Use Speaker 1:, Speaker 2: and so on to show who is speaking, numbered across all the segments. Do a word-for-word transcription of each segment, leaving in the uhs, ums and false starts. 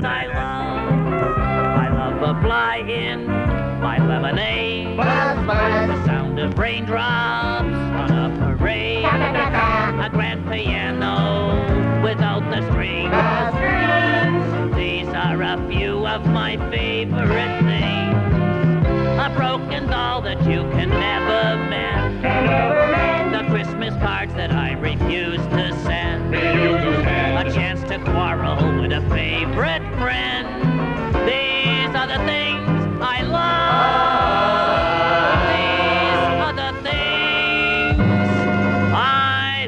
Speaker 1: I love. I love a fly-in my lemonade.
Speaker 2: Buzz, buzz.
Speaker 1: The sound of raindrops on a parade. A grand piano without the strings.
Speaker 2: The strings.
Speaker 1: These are a few of my favorite things. A broken doll that you can never mend.
Speaker 2: Never mend.
Speaker 1: The Christmas cards that I refuse to send.
Speaker 2: Refuse to send.
Speaker 1: A chance to quarrel with a favorite friend. These are the things I love. These are the things I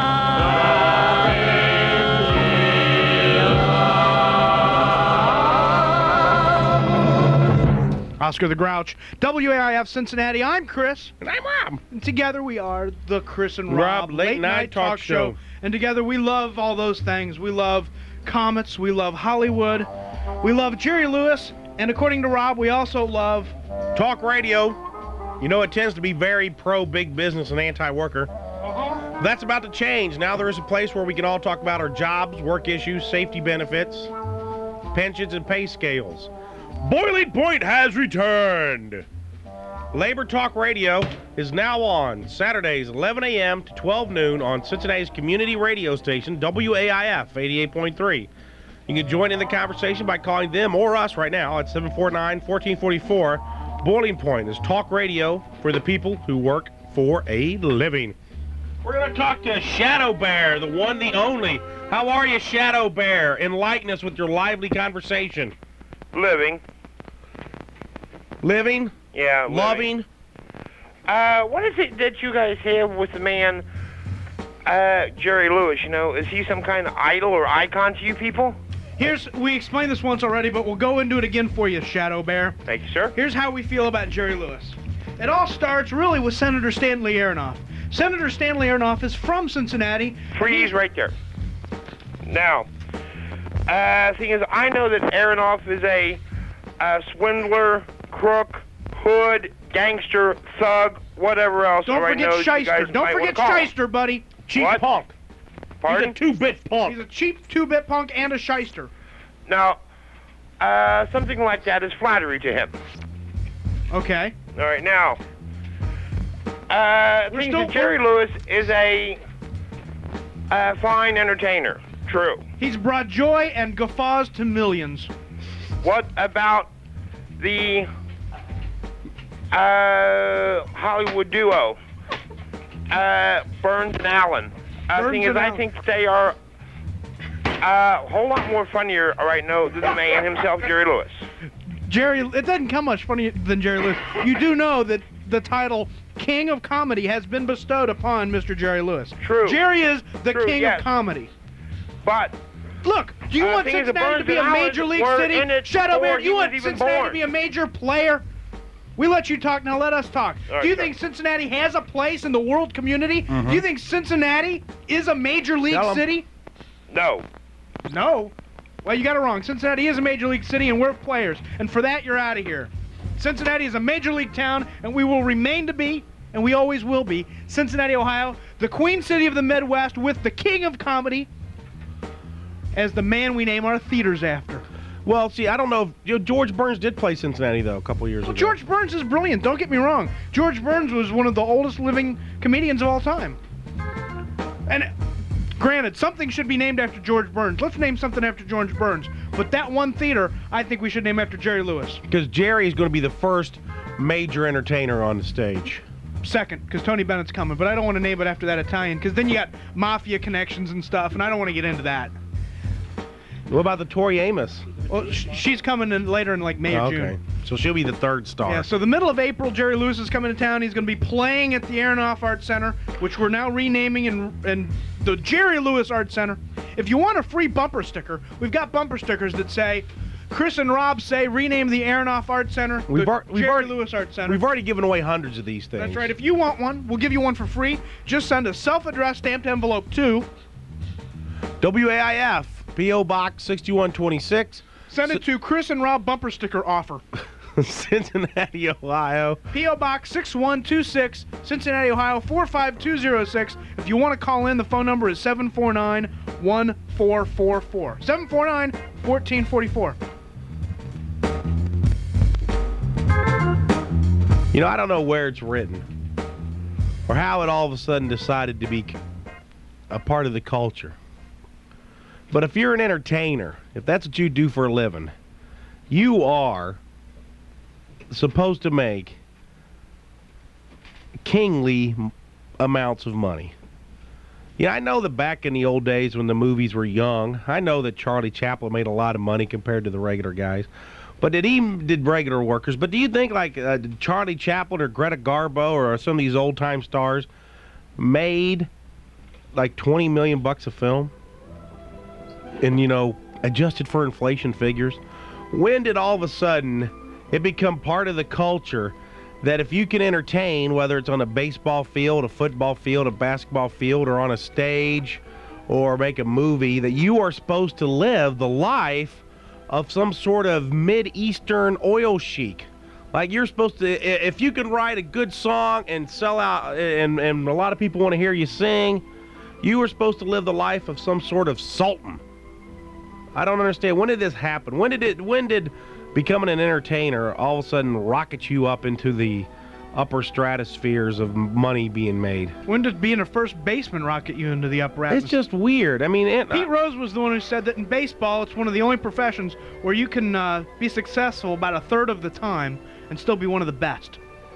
Speaker 1: love.
Speaker 3: Oscar the Grouch, W A I F Cincinnati. I'm Chris.
Speaker 4: And I'm Rob.
Speaker 3: And together we are the Chris and Rob,
Speaker 4: Rob Late Night Talk Show.
Speaker 3: And together we love all those things. We love comets. We love Hollywood. We love Jerry Lewis. And according to Rob, we also love
Speaker 4: Talk radio. You know, it tends to be very pro-big business and anti-worker.
Speaker 3: uh-huh.
Speaker 4: That's about to change. Now there is a place where we can all talk about our jobs, work issues, safety benefits, pensions, and pay scales. Boiling Point has returned. Labor Talk Radio is now on Saturdays, eleven a.m. to twelve noon on Cincinnati's community radio station, W A I F eighty-eight point three. You can join in the conversation by calling them or us right now at seven four nine, one four four four. Boiling Point is talk radio for the people who work for a living. We're going to talk to Shadow Bear, the one, the only. How are you, Shadow Bear? Enlighten us with your lively conversation.
Speaker 5: Living.
Speaker 4: Living?
Speaker 5: Yeah, living.
Speaker 4: Loving?
Speaker 5: Uh, what is it that you guys have with the man, uh, Jerry Lewis, you know? Is he some kind of idol or icon to you people?
Speaker 3: Here's, we explained this once already, but we'll go into it again for you, Shadow Bear.
Speaker 5: Thank you, sir.
Speaker 3: Here's how we feel about Jerry Lewis. It all starts really with Senator Stanley Aronoff. Senator Stanley Aronoff is from Cincinnati.
Speaker 5: Freeze right there. Now, uh, thing is, I know that Aronoff is a uh, swindler, crook, hood, gangster, thug, whatever else.
Speaker 3: Don't
Speaker 5: I
Speaker 3: forget
Speaker 5: know that you
Speaker 3: shyster.
Speaker 5: guys
Speaker 3: Don't
Speaker 5: might
Speaker 3: forget
Speaker 5: wanna call him.
Speaker 3: shyster, buddy.
Speaker 4: Cheap
Speaker 5: What?
Speaker 4: punk.
Speaker 5: Pardon?
Speaker 4: He's a two-bit punk.
Speaker 3: He's a cheap two-bit punk and a shyster.
Speaker 5: Now, uh, something like that is flattery to him.
Speaker 3: Okay.
Speaker 5: All right, now, uh,
Speaker 3: We're
Speaker 5: things
Speaker 3: still-
Speaker 5: that Jerry Lewis is a, a fine entertainer. True.
Speaker 3: He's brought joy and guffaws to millions.
Speaker 5: What about the uh, Hollywood duo, uh, Burns and Allen? Uh,
Speaker 3: Burns
Speaker 5: thing is,
Speaker 3: and
Speaker 5: I
Speaker 3: Allen.
Speaker 5: think they are uh, a whole lot more funnier right now than the man himself, Jerry Lewis.
Speaker 3: Jerry, it doesn't come much funnier than Jerry Lewis. You do know that the title King of Comedy has been bestowed upon Mister Jerry Lewis.
Speaker 5: True.
Speaker 3: Jerry is the
Speaker 5: True,
Speaker 3: King
Speaker 5: yes.
Speaker 3: of Comedy.
Speaker 5: But
Speaker 3: Look, do you
Speaker 5: Uh,
Speaker 3: want
Speaker 5: thing is, the
Speaker 3: Cincinnati to
Speaker 5: Burns
Speaker 3: be a
Speaker 5: and Allen
Speaker 3: major league
Speaker 5: were
Speaker 3: city?
Speaker 5: in it
Speaker 3: Shut up,
Speaker 5: before
Speaker 3: man.
Speaker 5: he
Speaker 3: You
Speaker 5: was
Speaker 3: want
Speaker 5: even
Speaker 3: Cincinnati
Speaker 5: born.
Speaker 3: to be a major player? We let you talk, now let us talk.
Speaker 5: All right,
Speaker 3: do you
Speaker 5: sure.
Speaker 3: think Cincinnati has a place in the world community? Do you think Cincinnati is a major league
Speaker 4: Tell 'em.
Speaker 3: city?
Speaker 5: no.
Speaker 3: No. Well, you got it wrong. Cincinnati is a major league city, and we're players. And for that, you're out of here. Cincinnati is a major league town, and we will remain to be, and we always will be, Cincinnati, Ohio, the queen city of the Midwest, with the king of comedy as the man we name our theaters after.
Speaker 4: Well, see, I don't know if you know, George Burns did play Cincinnati, though, a couple years
Speaker 3: Well,
Speaker 4: ago.
Speaker 3: George Burns is brilliant. Don't get me wrong. George Burns was one of the oldest living comedians of all time. And granted, something should be named after George Burns. Let's name something after George Burns. But that one theater, I think we should name after Jerry Lewis.
Speaker 4: Because Jerry is going to be the first major entertainer on the stage.
Speaker 3: Second, because Tony Bennett's coming. But I don't want to name it after that Italian, because then you got mafia connections and stuff, and I don't want to get into that.
Speaker 4: What about the Tori Amos?
Speaker 3: Well, sh- she's coming in later in like May or
Speaker 4: Oh, okay.
Speaker 3: June.
Speaker 4: So she'll be the third star.
Speaker 3: Yeah, so the middle of April, Jerry Lewis is coming to town. He's going to be playing at the Aronoff Art Center, which we're now renaming and and the Jerry Lewis Art Center. If you want a free bumper sticker, we've got bumper stickers that say, Chris and Rob say rename the Aronoff Art Center
Speaker 4: We've
Speaker 3: the
Speaker 4: ar- we've
Speaker 3: Jerry
Speaker 4: already-
Speaker 3: Lewis Art Center.
Speaker 4: We've already given away hundreds of these things.
Speaker 3: That's right. If you want one, we'll give you one for free. Just send a self-addressed stamped envelope to
Speaker 4: W A I F, P O Box sixty-one twenty-six,
Speaker 3: Send it to Chris and Rob bumper sticker offer.
Speaker 4: Cincinnati, Ohio.
Speaker 3: P O Box six one two six, Cincinnati, Ohio four five two zero six. If you want to call in, the phone number is seven four nine, one four four four. seven four nine, one four four four.
Speaker 4: You know, I don't know where it's written or how it all of a sudden decided to be a part of the culture. But if you're an entertainer, if that's what you do for a living, you are supposed to make kingly amounts of money. Yeah, I know that back in the old days when the movies were young, I know that Charlie Chaplin made a lot of money compared to the regular guys. But did he did regular workers? But do you think like uh, Charlie Chaplin or Greta Garbo or some of these old time stars made like twenty million bucks a film? And you know, adjusted for inflation figures. When did all of a sudden it become part of the culture that if you can entertain, whether it's on a baseball field, a football field, a basketball field, or on a stage, or make a movie, that you are supposed to live the life of some sort of Mid-Eastern oil sheik? Like you're supposed to, if you can write a good song and sell out, and, and a lot of people want to hear you sing, you were supposed to live the life of some sort of sultan. I don't understand. When did this happen? When did it, when did becoming an entertainer all of a sudden rocket you up into the upper stratospheres of money being made?
Speaker 3: When did being a first baseman rocket you into the upper atmosphere?
Speaker 4: It's just weird. I mean, it,
Speaker 3: Pete Rose was the one who said that in baseball, it's one of the only professions where you can uh, be successful about a third of the time and still be one of the best.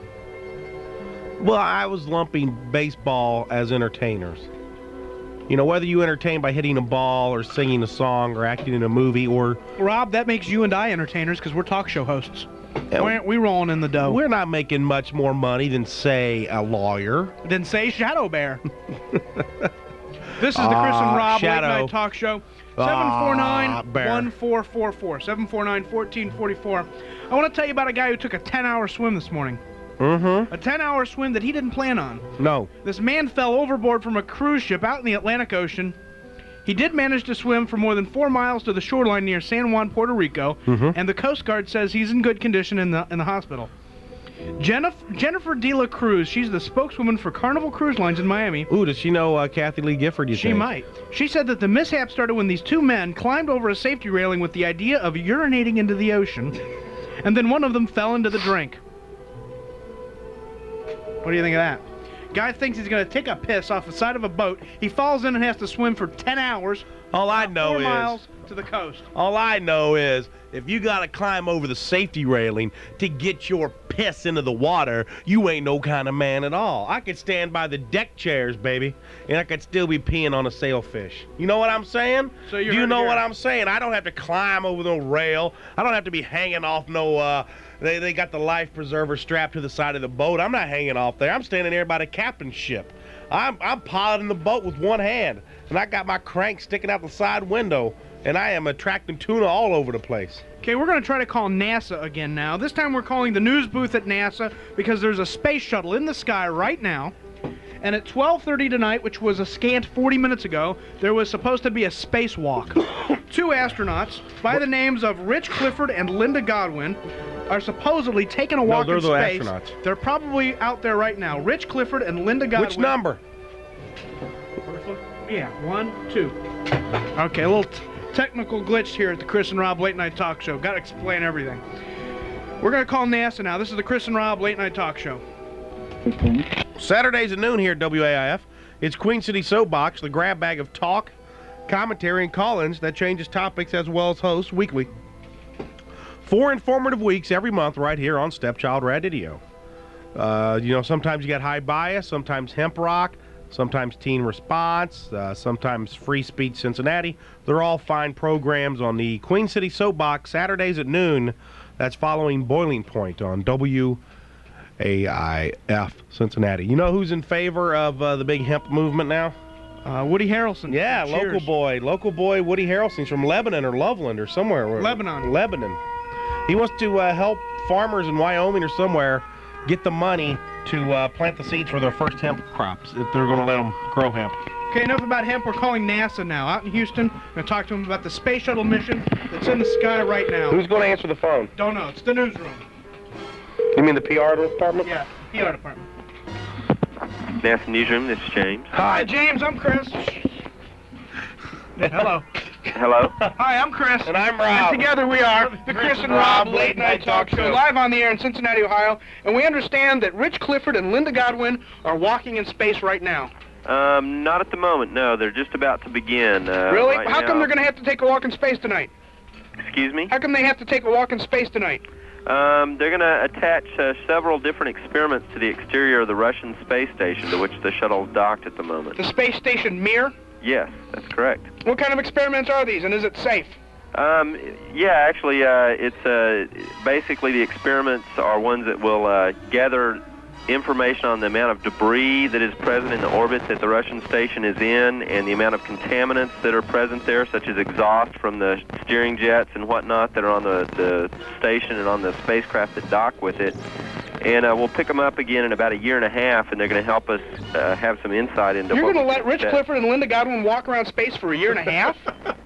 Speaker 4: Well, I was lumping baseball as entertainers. You know, whether you entertain by hitting a ball or singing a song or acting in a movie or...
Speaker 3: Rob, that makes you and I entertainers because we're talk show hosts.
Speaker 4: Yeah,
Speaker 3: Why aren't we rolling in the dough?
Speaker 4: We're not making much more money than, say, a lawyer.
Speaker 3: Than say Shadow Bear. This is the Chris
Speaker 4: Ah,
Speaker 3: and Rob
Speaker 4: Shadow.
Speaker 3: Late Night Talk Show.
Speaker 4: Ah,
Speaker 3: seven four nine,
Speaker 4: Bear.
Speaker 3: one four four four. seven four nine, one four four four. I want to tell you about a guy who took a ten-hour swim this morning.
Speaker 4: Mm-hmm.
Speaker 3: A ten-hour swim that he didn't plan on.
Speaker 4: No.
Speaker 3: This man fell overboard from a cruise ship out in the Atlantic Ocean. He did manage to swim for more than four miles to the shoreline near San Juan, Puerto Rico,
Speaker 4: Mm-hmm.
Speaker 3: and the Coast Guard says he's in good condition in the in the hospital. Jennifer, Jennifer De La Cruz, she's the spokeswoman for Carnival Cruise Lines in Miami.
Speaker 4: Ooh, does she know uh, Kathy Lee Gifford, you
Speaker 3: She
Speaker 4: think?
Speaker 3: might. She said that the mishap started when these two men climbed over a safety railing with the idea of urinating into the ocean, and then one of them fell into the drink. What do you think of that? Guy thinks he's going to take a piss off the side of a boat. He falls in and has to swim for ten hours.
Speaker 4: All I know
Speaker 3: four
Speaker 4: is...
Speaker 3: miles to the coast.
Speaker 4: All I know is if you got to climb over the safety railing to get your piss into the water, you ain't no kind of man at all. I could stand by the deck chairs, baby, and I could still be peeing on a sailfish. You know what I'm saying?
Speaker 3: So you're
Speaker 4: Do you
Speaker 3: hard
Speaker 4: know
Speaker 3: to
Speaker 4: what
Speaker 3: hear.
Speaker 4: I'm saying? I don't have to climb over no rail. I don't have to be hanging off no, uh, they, they got the life preserver strapped to the side of the boat. I'm not hanging off there. I'm standing there by the captain's ship. I'm, I'm piloting the boat with one hand, and I got my crank sticking out the side window, and I am attracting tuna all over the place.
Speaker 3: Okay, we're going to try to call NASA again now. This time we're calling the news booth at NASA because there's a space shuttle in the sky right now. And at twelve thirty tonight, which was a scant forty minutes ago, there was supposed to be a spacewalk. Two astronauts by the names of Rich Clifford and Linda Godwin are supposedly taking a walk
Speaker 4: they're
Speaker 3: in
Speaker 4: the
Speaker 3: space.
Speaker 4: astronauts.
Speaker 3: They're probably out there right now. Rich Clifford and Linda Godwin.
Speaker 4: Which number?
Speaker 3: First one? Yeah, one, two. Okay, a little t- technical glitch here at the Chris and Rob Late Night Talk Show. Got to explain everything. We're going to call NASA now. This is the Chris and Rob Late Night Talk Show.
Speaker 4: Saturdays at noon here at W A I F. It's Queen City Soapbox, the grab bag of talk, commentary, and call-ins that changes topics as well as hosts weekly. Four informative weeks every month right here on Stepchild Radio. Uh, you know, sometimes you got High Bias, sometimes Hemp Rock, sometimes Teen Response, uh, sometimes Free Speech Cincinnati. They're all fine programs on the Queen City Soapbox, Saturdays at noon. That's following Boiling Point on W A I F Cincinnati. You know who's in favor of uh, the big hemp movement now?
Speaker 3: Uh, Woody Harrelson.
Speaker 4: Yeah,
Speaker 3: Cheers.
Speaker 4: local boy. Local boy Woody Harrelson's from Lebanon or Loveland or somewhere.
Speaker 3: Lebanon.
Speaker 4: Lebanon. He wants to uh, help farmers in Wyoming or somewhere get the money to uh, plant the seeds for their first hemp crops if they're going to let them grow hemp.
Speaker 3: Okay, enough about hemp. We're calling NASA now. Out in Houston, we're going to talk to them about the space shuttle mission that's in the sky right now.
Speaker 4: Who's going to answer the phone?
Speaker 3: Don't know. It's the newsroom.
Speaker 4: You mean the P R department?
Speaker 3: Yeah, P R department.
Speaker 6: NASA Newsroom, this is James.
Speaker 3: Hi, James. I'm Chris. Hello.
Speaker 5: Hello.
Speaker 3: Hi, I'm Chris.
Speaker 4: And I'm Rob.
Speaker 3: And together we are the Chris and Rob Late Night Talk Show, live on the air in Cincinnati, Ohio. And we understand that Rich Clifford and Linda Godwin are walking in space right now.
Speaker 5: Um, not at the moment, no. They're just about to begin. Uh,
Speaker 3: Really?
Speaker 5: right
Speaker 3: How
Speaker 5: now.
Speaker 3: come they're going to have to take a walk in space tonight?
Speaker 5: Excuse me?
Speaker 3: How come they have to take a walk in space tonight?
Speaker 5: Um, they're going to attach uh, several different experiments to the exterior of the Russian space station to which the shuttle is docked at the moment.
Speaker 3: The space station Mir?
Speaker 5: Yes, that's correct.
Speaker 3: What kind of experiments are these, and is it safe?
Speaker 5: Um, yeah, actually, uh, it's uh, basically the experiments are ones that will uh, gather information on the amount of debris that is present in the orbit that the Russian station is in and the amount of contaminants that are present there, such as exhaust from the steering jets and whatnot that are on the, the station and on the spacecraft that dock with it. And uh, we'll pick them up again in about a year and a half, and they're going to help us uh, have some insight into
Speaker 3: You're
Speaker 5: what
Speaker 3: going to
Speaker 5: we
Speaker 3: let
Speaker 5: can
Speaker 3: Rich
Speaker 5: expect.
Speaker 3: Clifford and Linda Godwin walk around space for a year and a half?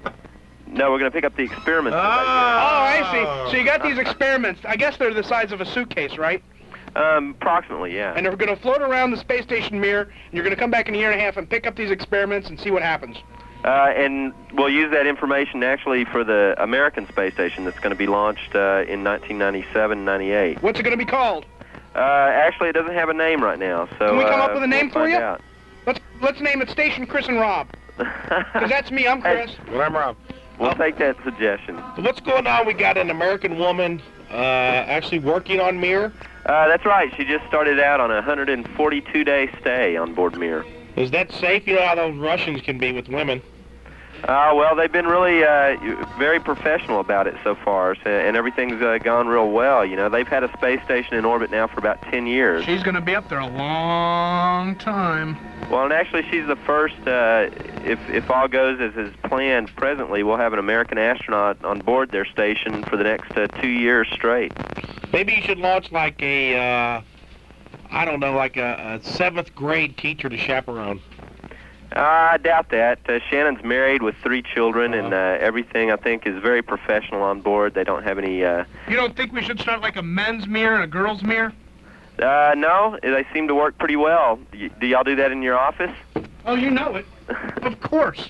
Speaker 5: No, we're going to pick up the experiments.
Speaker 3: Oh, I see. So you got these experiments. I guess they're the size of a suitcase, right?
Speaker 5: Um, approximately, yeah.
Speaker 3: And they're going to float around the space station Mir, and you're going to come back in a year and a half and pick up these experiments and see what happens.
Speaker 5: Uh, and we'll use that information actually for the American space station that's going to be launched uh, in nineteen ninety-seven ninety-eight.
Speaker 3: What's it going to be called?
Speaker 5: Uh, actually, it doesn't have a name right now, so
Speaker 3: Can we come
Speaker 5: uh,
Speaker 3: up with a name
Speaker 5: we'll
Speaker 3: for
Speaker 5: find
Speaker 3: you?
Speaker 5: out.
Speaker 3: Let's let's name it Station Chris and Rob. Because that's me. I'm Chris.
Speaker 4: And I'm Rob.
Speaker 5: We'll take that suggestion.
Speaker 4: So what's going on? We got an American woman uh, actually working on Mir.
Speaker 5: Uh, that's right. She just started out on a one hundred forty-two day stay on board Mir.
Speaker 4: Is that safe? You know how those Russians can be with women.
Speaker 5: Uh, well, they've been really uh, very professional about it so far, so, and everything's uh, gone real well. You know, they've had a space station in orbit now for about ten years.
Speaker 3: She's going to be up there a long time.
Speaker 5: Well, and actually, she's the first, uh, if, if all goes as is planned presently, we'll have an American astronaut on board their station for the next uh, two years straight.
Speaker 4: Maybe you should launch like a, uh, I don't know, like a, a seventh grade teacher to chaperone.
Speaker 5: Uh, I doubt that. Uh, Shannon's married with three children, and uh, everything, I think, is very professional on board. They don't have any... Uh,
Speaker 3: You don't think we should start like a men's mirror and a girl's mirror?
Speaker 5: uh, no, they seem to work pretty well. Y- do y'all do that in your office?
Speaker 3: Oh, you know it. Of course.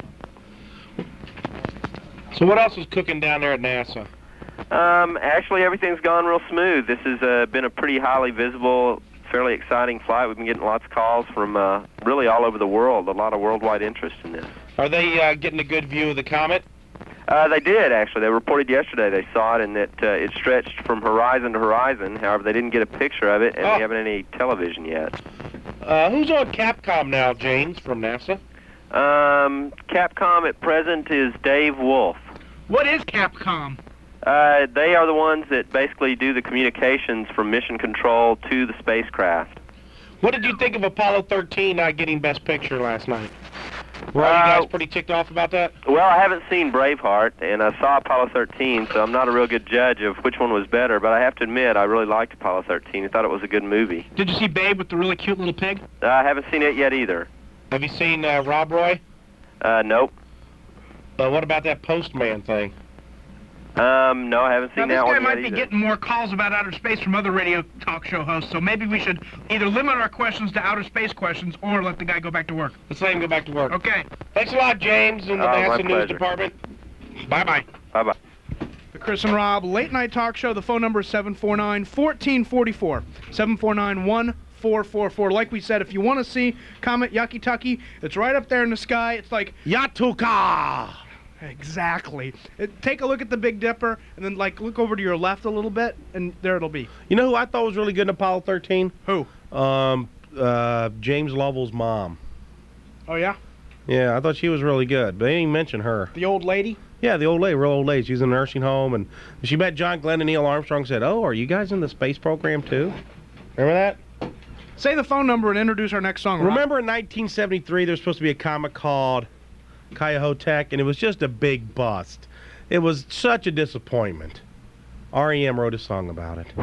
Speaker 4: So what else is cooking down there at NASA?
Speaker 5: Um, actually, everything's gone real smooth. This has uh, been a pretty highly visible, fairly exciting flight. We've been getting lots of calls from uh, really all over the world, a lot of worldwide interest in this.
Speaker 4: Are they uh, getting a good view of the comet?
Speaker 5: Uh, they did, actually. They reported yesterday they saw it, and that uh, it stretched from horizon to horizon. However, they didn't get a picture of it, and
Speaker 4: Oh.
Speaker 5: we haven't any television yet.
Speaker 4: Uh, who's on Capcom now, James, from NASA?
Speaker 5: Um, Capcom at present is Dave Wolf.
Speaker 3: What is Capcom?
Speaker 5: Uh, they are the ones that basically do the communications from mission control to the spacecraft.
Speaker 4: What did you think of Apollo thirteen not getting Best Picture last night? Were all you
Speaker 5: Uh,
Speaker 4: guys pretty ticked off about that?
Speaker 5: Well, I haven't seen Braveheart, and I saw Apollo thirteen, so I'm not a real good judge of which one was better, but I have to admit I really liked Apollo thirteen. I thought it was a good movie.
Speaker 3: Did you see Babe with the really cute little pig?
Speaker 5: Uh, I haven't seen it yet either.
Speaker 4: Have you seen uh, Rob Roy?
Speaker 5: Uh, nope.
Speaker 4: Uh, what about that Postman thing?
Speaker 5: Um, no, I haven't
Speaker 3: Now,
Speaker 5: seen
Speaker 3: this
Speaker 5: that
Speaker 3: guy
Speaker 5: one
Speaker 3: might
Speaker 5: yet
Speaker 3: be
Speaker 5: either.
Speaker 3: getting more calls about outer space from other radio talk show hosts, so maybe we should either limit our questions to outer space questions or let the guy go back to work.
Speaker 4: Let's let him go back to work.
Speaker 3: Okay.
Speaker 4: Thanks a lot, James, and the
Speaker 5: Oh, my
Speaker 4: NASA News
Speaker 5: pleasure.
Speaker 4: Department. Bye-bye.
Speaker 5: Bye-bye.
Speaker 3: The Chris and Rob Late Night Talk Show. The phone number is seven four nine, one four four four. seven four nine, one four four four. Like we said, if you want to see Comet Yakituki, it's right up there in the sky. It's like...
Speaker 4: Yatuka!
Speaker 3: Exactly. It, take a look at the Big Dipper, and then, like, look over to your left a little bit, and there it'll be.
Speaker 4: You know who I thought was really good in Apollo thirteen?
Speaker 3: Who?
Speaker 4: Um, uh, James Lovell's mom.
Speaker 3: Oh, yeah?
Speaker 4: Yeah, I thought she was really good, but they didn't mention her.
Speaker 3: The old lady?
Speaker 4: Yeah, the old lady, real old lady. She was in a nursing home, and she met John Glenn and Neil Armstrong and said, "Oh, are you guys in the space program, too?" Remember that?
Speaker 3: Say the phone number and introduce our next song, Rob.
Speaker 4: Remember in nineteen seventy-three, there was supposed to be a comet called Cuyahoga, and it was just a big bust. It was such a disappointment. R E M wrote a song about it.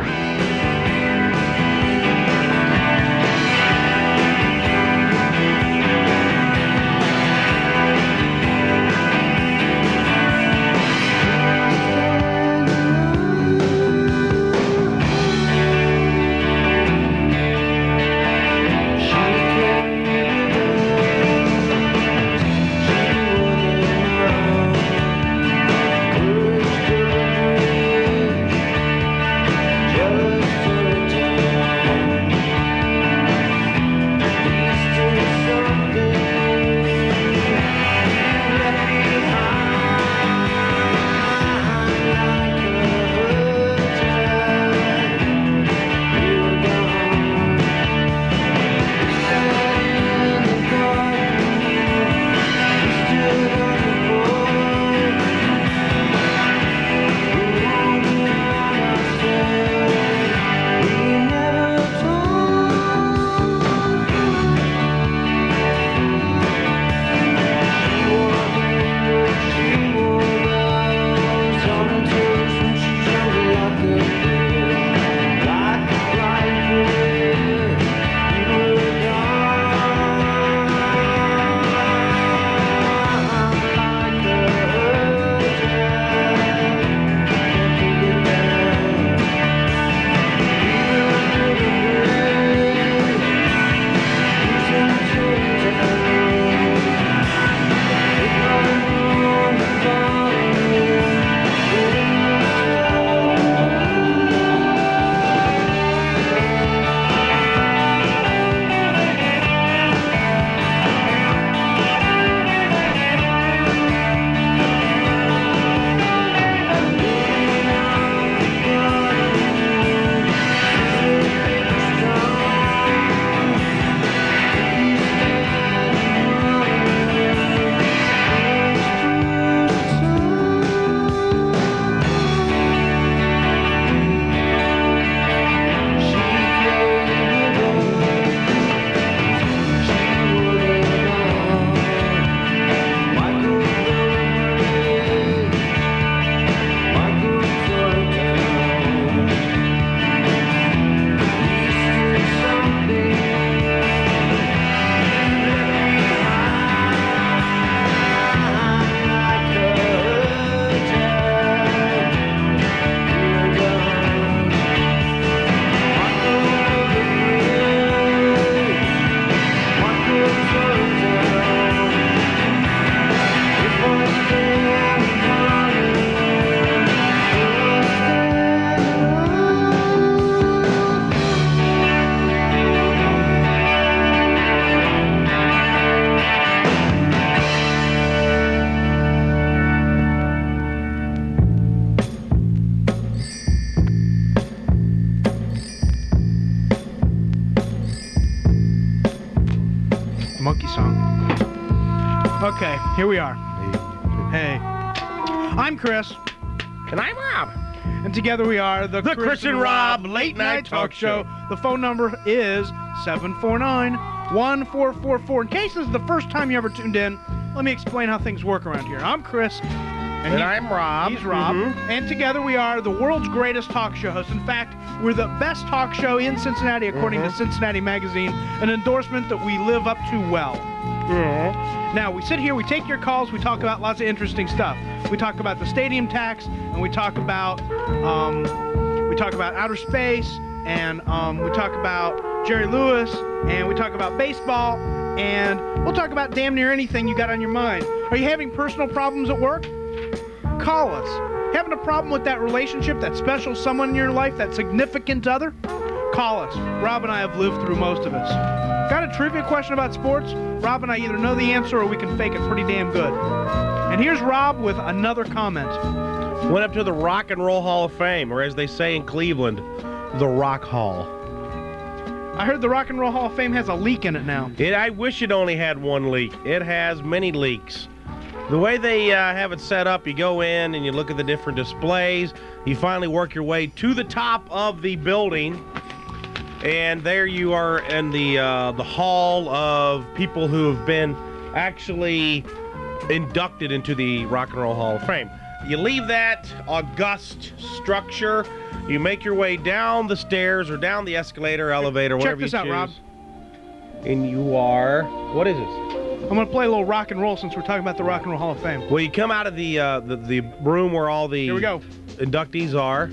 Speaker 3: Here we are. Hey. I'm Chris.
Speaker 4: And I'm Rob.
Speaker 3: And together we are the,
Speaker 4: The Chris and Rob Late Night Talk Show.
Speaker 3: The phone number is seven four nine, one four four four. In case this is the first time you ever tuned in, let me explain how things work around here. I'm Chris.
Speaker 4: And, and
Speaker 3: he,
Speaker 4: I'm Rob.
Speaker 3: He's Rob.
Speaker 4: Mm-hmm.
Speaker 3: And together we are the world's greatest talk show hosts. In fact, we're the best talk show in Cincinnati, according
Speaker 4: mm-hmm.
Speaker 3: to Cincinnati Magazine, an endorsement that we live up to well.
Speaker 4: Mm-hmm.
Speaker 3: Now, we sit here, we take your calls, we talk about lots of interesting stuff. We talk about the stadium tax, and we talk about um, we talk about outer space, and um, we talk about Jerry Lewis, and we talk about baseball, and we'll talk about damn near anything you got on your mind. Are you having personal problems at work? Call us. Having a problem with that relationship, that special someone in your life, that significant other? Call us. Rob and I have lived through most of it. Got a trivia question about sports? Rob and I either know the answer or we can fake it pretty damn good. And here's Rob with another comment.
Speaker 4: Went up to the Rock and Roll Hall of Fame, or as they say in Cleveland, the Rock Hall.
Speaker 3: I heard the Rock and Roll Hall of Fame has a leak in it now.
Speaker 4: It, I wish it only had one leak. It has many leaks. The way they uh, have it set up, you go in and you look at the different displays. You finally work your way to the top of the building, and there you are in the uh, the hall of people who have been actually inducted into the Rock and Roll Hall of Fame. You leave that august structure. You make your way down the stairs or down the escalator, elevator,
Speaker 3: Check
Speaker 4: whatever you
Speaker 3: this out,
Speaker 4: choose.
Speaker 3: Rob.
Speaker 4: And you are, what is this?
Speaker 3: I'm going to play a little rock and roll since we're talking about the Rock and Roll Hall of Fame.
Speaker 4: Well, you come out of the uh, the, the room where all the
Speaker 3: Here we go.
Speaker 4: inductees are,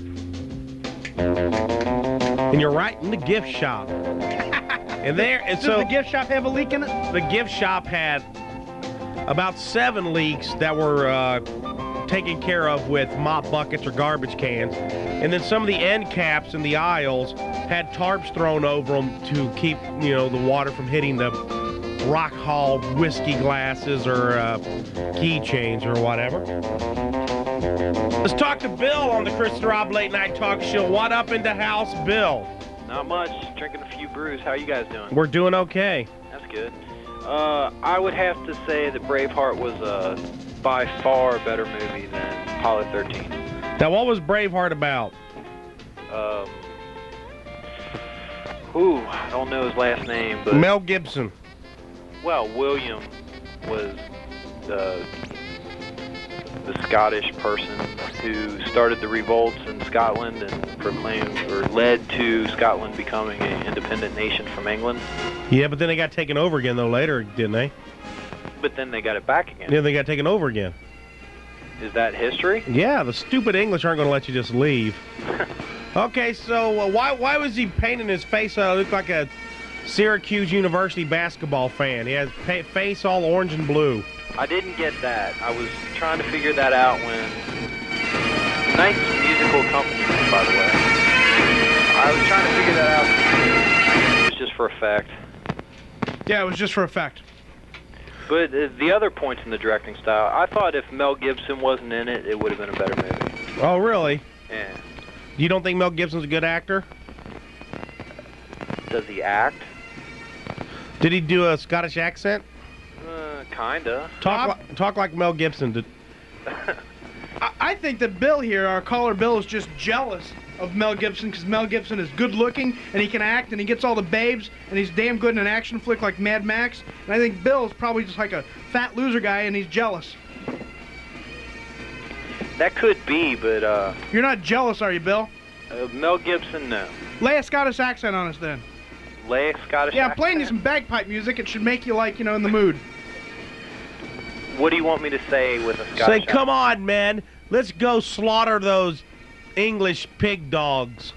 Speaker 4: and you're right in the gift shop. And there, and
Speaker 3: Does
Speaker 4: so
Speaker 3: the gift shop have a leak in it?
Speaker 4: the gift shop had about seven leaks that were uh, taken care of with mop buckets or garbage cans, and then some of the end caps in the aisles had tarps thrown over them to keep, you know, the water from hitting the Rock Hall whiskey glasses or uh, keychains or whatever. Let's talk to Bill on the Chris and Rob Late Night Talk Show. What up in the house, Bill?
Speaker 6: Not much. Drinking a few brews. How you guys doing?
Speaker 4: We're doing okay.
Speaker 6: That's good. Uh, I would have to say that Braveheart was a by far better movie than Apollo thirteen.
Speaker 4: Now, what was Braveheart about?
Speaker 6: Um, ooh, I don't know his last name, but
Speaker 4: Mel Gibson.
Speaker 6: well, William was the the Scottish person who started the revolts in Scotland and proclaimed or led to Scotland becoming an independent nation from England.
Speaker 4: Yeah, but then they got taken over again, though, later, didn't they?
Speaker 6: But then they got it back again.
Speaker 4: Yeah, they got taken over again.
Speaker 6: Is that history?
Speaker 4: Yeah, the stupid English aren't going to let you just leave. Okay, so uh, why why was he painting his face uh, look like a Syracuse University basketball fan? He has pa- face all orange and blue.
Speaker 6: I didn't get that. I was trying to figure that out when... Nice musical accompaniment, by the way. I was trying to figure that out. It was just for effect.
Speaker 3: Yeah, it was just for effect.
Speaker 6: But uh, the other points in the directing style, I thought if Mel Gibson wasn't in it, it would have been a better movie.
Speaker 4: Oh, really?
Speaker 6: Yeah.
Speaker 4: You don't think Mel Gibson's a good actor?
Speaker 6: Does he act?
Speaker 4: Did he do a Scottish accent?
Speaker 6: Uh, kinda.
Speaker 4: Talk, li- talk like Mel Gibson did.
Speaker 3: I, I think that Bill here, our caller Bill, is just jealous of Mel Gibson because Mel Gibson is good looking and he can act and he gets all the babes and he's damn good in an action flick like Mad Max. And I think Bill is probably just like a fat loser guy and he's jealous.
Speaker 6: That could be, but uh,
Speaker 3: You're not jealous, are you, Bill?
Speaker 6: uh, Mel Gibson, no.
Speaker 3: Lay a Scottish accent on us then.
Speaker 6: Lay a Scottish
Speaker 3: Yeah, I'm playing you
Speaker 6: accent?
Speaker 3: some bagpipe music. It should make you, like, you know, in the mood.
Speaker 6: What do you want me to say with a Scottish
Speaker 4: Say,
Speaker 6: accent?
Speaker 4: come on, man. Let's go slaughter those English pig dogs.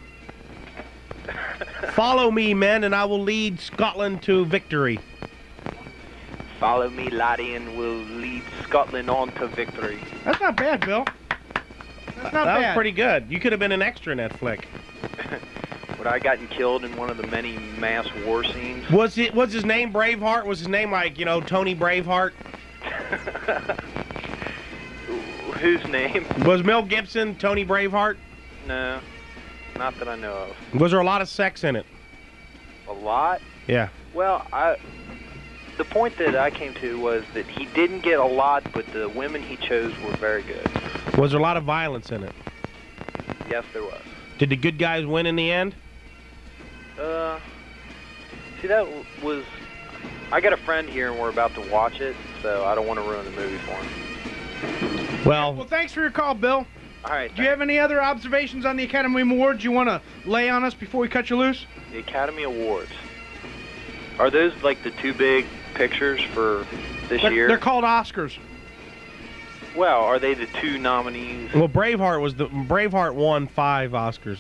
Speaker 4: Follow me, men, and I will lead Scotland to victory.
Speaker 6: Follow me, laddie, and we'll lead Scotland on to victory.
Speaker 3: That's not bad, Bill. That's not
Speaker 4: that
Speaker 3: bad.
Speaker 4: was pretty good. You could have been an extra in that flick.
Speaker 6: Would I have gotten killed in one of the many mass war scenes?
Speaker 4: Was it? Was his name Braveheart? Was his name like, you know, Tony Braveheart?
Speaker 6: Whose name?
Speaker 4: Was Mel Gibson Tony Braveheart?
Speaker 6: No, not that I know of.
Speaker 4: Was there a lot of sex in it?
Speaker 6: A lot?
Speaker 4: Yeah.
Speaker 6: Well, I the point that I came to was that he didn't get a lot, but the women he chose were very good.
Speaker 4: Was there a lot of violence in it?
Speaker 6: Yes, there was.
Speaker 4: Did the good guys win in the end?
Speaker 6: Uh, see, that w- was... I got a friend here, and we're about to watch it, so I don't want to ruin the movie for him.
Speaker 4: Well,
Speaker 3: Well, thanks for your call, Bill.
Speaker 6: All right.
Speaker 3: Do you have any other observations on the Academy Awards you want to lay on us before we cut you loose?
Speaker 6: The Academy Awards. Are those like the two big pictures for this
Speaker 3: They're,
Speaker 6: year?
Speaker 3: they're called Oscars.
Speaker 6: Well, are they the two nominees?
Speaker 4: well, Braveheart was the Braveheart won five Oscars.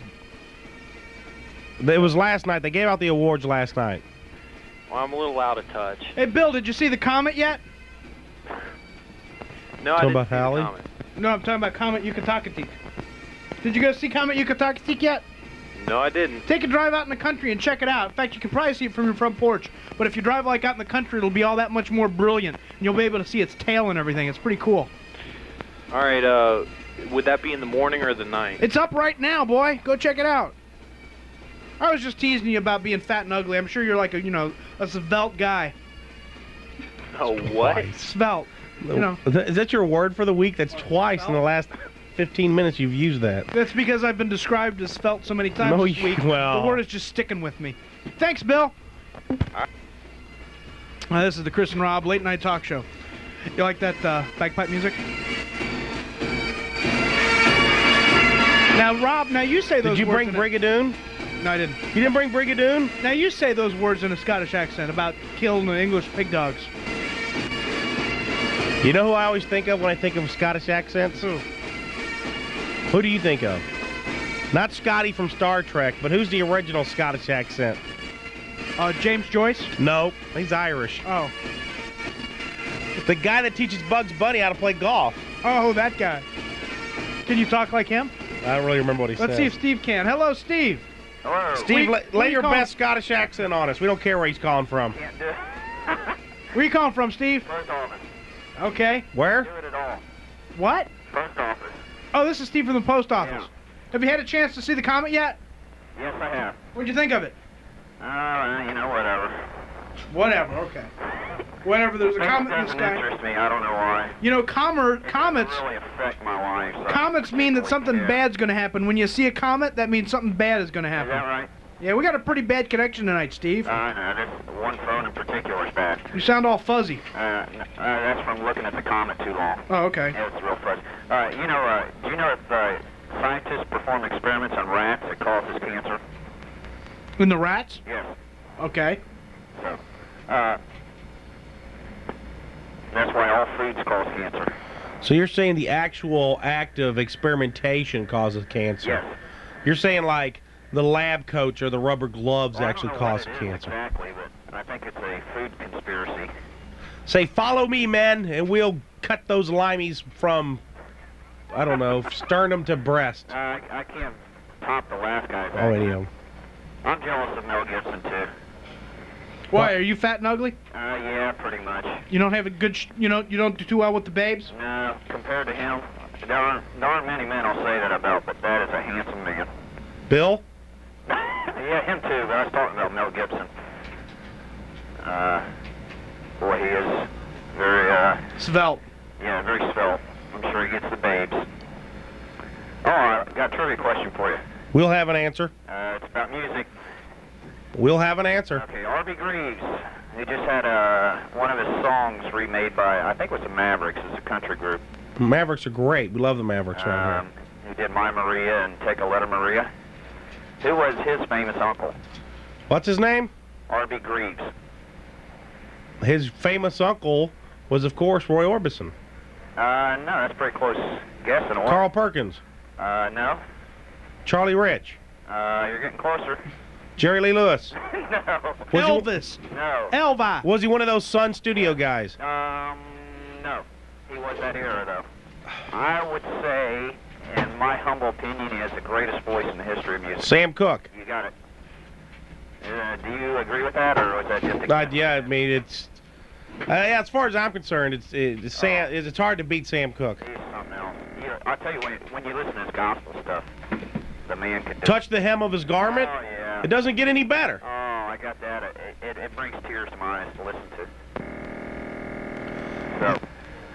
Speaker 4: It was last night. They gave out the awards last night.
Speaker 6: Well, I'm a little out of touch.
Speaker 3: Hey, Bill, did you see the Comet yet?
Speaker 6: No, I
Speaker 4: Talking
Speaker 6: didn't
Speaker 4: about
Speaker 6: see the
Speaker 4: Hallie?
Speaker 6: comment.
Speaker 3: No, I'm talking about Comet Yucatakatik. Did you go see Comet Yucatakatik yet?
Speaker 6: No, I didn't.
Speaker 3: Take a drive out in the country and check it out. In fact, you can probably see it from your front porch. But if you drive like out in the country, it'll be all that much more brilliant. And you'll be able to see its tail and everything. It's pretty cool.
Speaker 6: All right, uh, would that be in the morning or the night?
Speaker 3: It's up right now, boy. Go check it out. I was just teasing you about being fat and ugly. I'm sure you're like a, you know, a svelte guy.
Speaker 6: Oh, what?
Speaker 3: Svelte. You know,
Speaker 4: Is that your word for the week? That's twice in the last fifteen minutes you've used that.
Speaker 3: that's because I've been described as svelte so many times
Speaker 4: No,
Speaker 3: this
Speaker 4: you-
Speaker 3: week.
Speaker 4: well.
Speaker 3: The word is just sticking with me. Thanks, Bill. Uh, this is the Chris and Rob Late Night Talk Show. You like that uh, bagpipe music? Now, Rob, now you say those
Speaker 4: Did you
Speaker 3: words
Speaker 4: bring
Speaker 3: in a-
Speaker 4: Brigadoon?
Speaker 3: No, I didn't.
Speaker 4: You didn't bring Brigadoon?
Speaker 3: Now you say those words in a Scottish accent about killing the English pig dogs.
Speaker 4: You know who I always think of when I think of Scottish accents?
Speaker 3: Who?
Speaker 4: Who do you think of? Not Scotty from Star Trek, but who's the original Scottish accent?
Speaker 3: Uh, James Joyce?
Speaker 4: No, he's Irish.
Speaker 3: Oh.
Speaker 4: The guy that teaches Bugs Bunny how to play golf.
Speaker 3: Oh, that guy. Can you talk like him?
Speaker 4: I don't really remember what he
Speaker 3: Let's
Speaker 4: said.
Speaker 3: see if Steve can. Hello, Steve.
Speaker 5: Hello.
Speaker 4: Steve,
Speaker 3: Where-
Speaker 4: lay,
Speaker 3: where
Speaker 4: lay
Speaker 3: you
Speaker 4: your
Speaker 3: calling-
Speaker 4: best Scottish accent on us. We don't care where he's calling from.
Speaker 5: Can't do it.
Speaker 3: Where you calling from, Steve?
Speaker 5: First office.
Speaker 3: Okay.
Speaker 4: Where?
Speaker 5: Do it at all.
Speaker 3: What?
Speaker 5: First office.
Speaker 3: Oh, this is Steve from the post office. Have you had a chance to see the Comet yet?
Speaker 5: Yes, I have.
Speaker 3: What'd you think of it?
Speaker 5: Uh, you know, whatever.
Speaker 3: Whatever, okay. Whatever, there's a
Speaker 5: It
Speaker 3: comet in the
Speaker 5: doesn't
Speaker 3: sky.
Speaker 5: interest me. I don't know why.
Speaker 3: You know, comer,
Speaker 5: It
Speaker 3: comets,
Speaker 5: doesn't really affect my life. So
Speaker 3: comets mean that something
Speaker 5: Yeah.
Speaker 3: bad's going to happen. When you see a comet, that means something bad is going to
Speaker 5: Is
Speaker 3: happen.
Speaker 5: that right?
Speaker 3: Yeah, we got a pretty bad connection tonight, Steve.
Speaker 5: Uh, no, this one phone in particular is bad.
Speaker 3: You sound all fuzzy.
Speaker 5: Uh, n- uh, that's from looking at the comet too long.
Speaker 3: Oh, okay.
Speaker 5: Yeah, it's real fuzzy. All right, you know, uh, do you know if uh, scientists perform experiments on rats that causes cancer?
Speaker 3: In the rats?
Speaker 5: Yes.
Speaker 3: Okay.
Speaker 5: So, uh, that's why all foods cause cancer.
Speaker 4: So you're saying the actual act of experimentation causes cancer?
Speaker 5: Yes.
Speaker 4: You're saying like the lab coats or the rubber gloves
Speaker 5: Well, I don't
Speaker 4: actually
Speaker 5: know
Speaker 4: cause
Speaker 5: what it is
Speaker 4: cancer?
Speaker 5: Exactly, but I think it's a food conspiracy.
Speaker 4: Say, follow me, men, and we'll cut those limeys from, I don't know, sternum to breast.
Speaker 5: Uh, I, I can't top the last guy's
Speaker 4: Oh,
Speaker 5: act.
Speaker 4: any of 'em.
Speaker 5: I'm jealous of Mel Gibson, too.
Speaker 3: Why, are you fat and ugly?
Speaker 5: Uh, yeah, pretty much.
Speaker 3: You don't have a good, sh- you know, you don't do too well with the babes?
Speaker 5: No, compared to him, there aren't, there aren't many men I'll say that about, but that is a handsome man.
Speaker 4: Bill?
Speaker 5: Yeah, him too, but I was talking about Mel Gibson. Uh, boy, he is very, uh,
Speaker 3: Svelte.
Speaker 5: yeah, very svelte. I'm sure he gets the babes. Oh, I got a trivia question for you.
Speaker 4: We'll have an answer.
Speaker 5: Uh, it's about music.
Speaker 4: We'll have an answer.
Speaker 5: Okay, R B Greaves. He just had uh, one of his songs remade by, I think it was the Mavericks. It's a country group.
Speaker 4: Mavericks are great. We love the Mavericks right
Speaker 5: Um, he did My Maria and Take a Letter Maria. Who was his famous uncle?
Speaker 4: here. What's his name?
Speaker 5: R B Greaves.
Speaker 4: His famous uncle was, of course, Roy Orbison.
Speaker 5: Uh, no, that's a pretty close guess. In a way.
Speaker 4: Carl Perkins.
Speaker 5: Uh, no.
Speaker 4: Charlie Rich.
Speaker 5: Uh, you're getting closer.
Speaker 4: Jerry Lee Lewis.
Speaker 5: no.
Speaker 4: Was he-
Speaker 3: Elvis.
Speaker 5: No.
Speaker 3: Elvi.
Speaker 4: Was he one of those Sun Studio guys?
Speaker 5: Um, no. He was that era, though. I would say, in my humble opinion, he has the greatest voice in the history of music.
Speaker 4: Sam Cooke.
Speaker 5: You got it. Uh, do you agree with that, or was that just a
Speaker 4: Uh, yeah, I mean, it's... Uh, yeah, as far as I'm concerned, it's it's, Sam, it's it's hard to beat Sam Cooke.
Speaker 5: He's something else. You know, I'll tell you, when, when you listen to his gospel stuff, the man can do
Speaker 4: Touch the hem of his garment?
Speaker 5: Oh, yeah.
Speaker 4: It doesn't get any better.
Speaker 5: Oh, I got that. It, it, it brings tears to my eyes to listen to.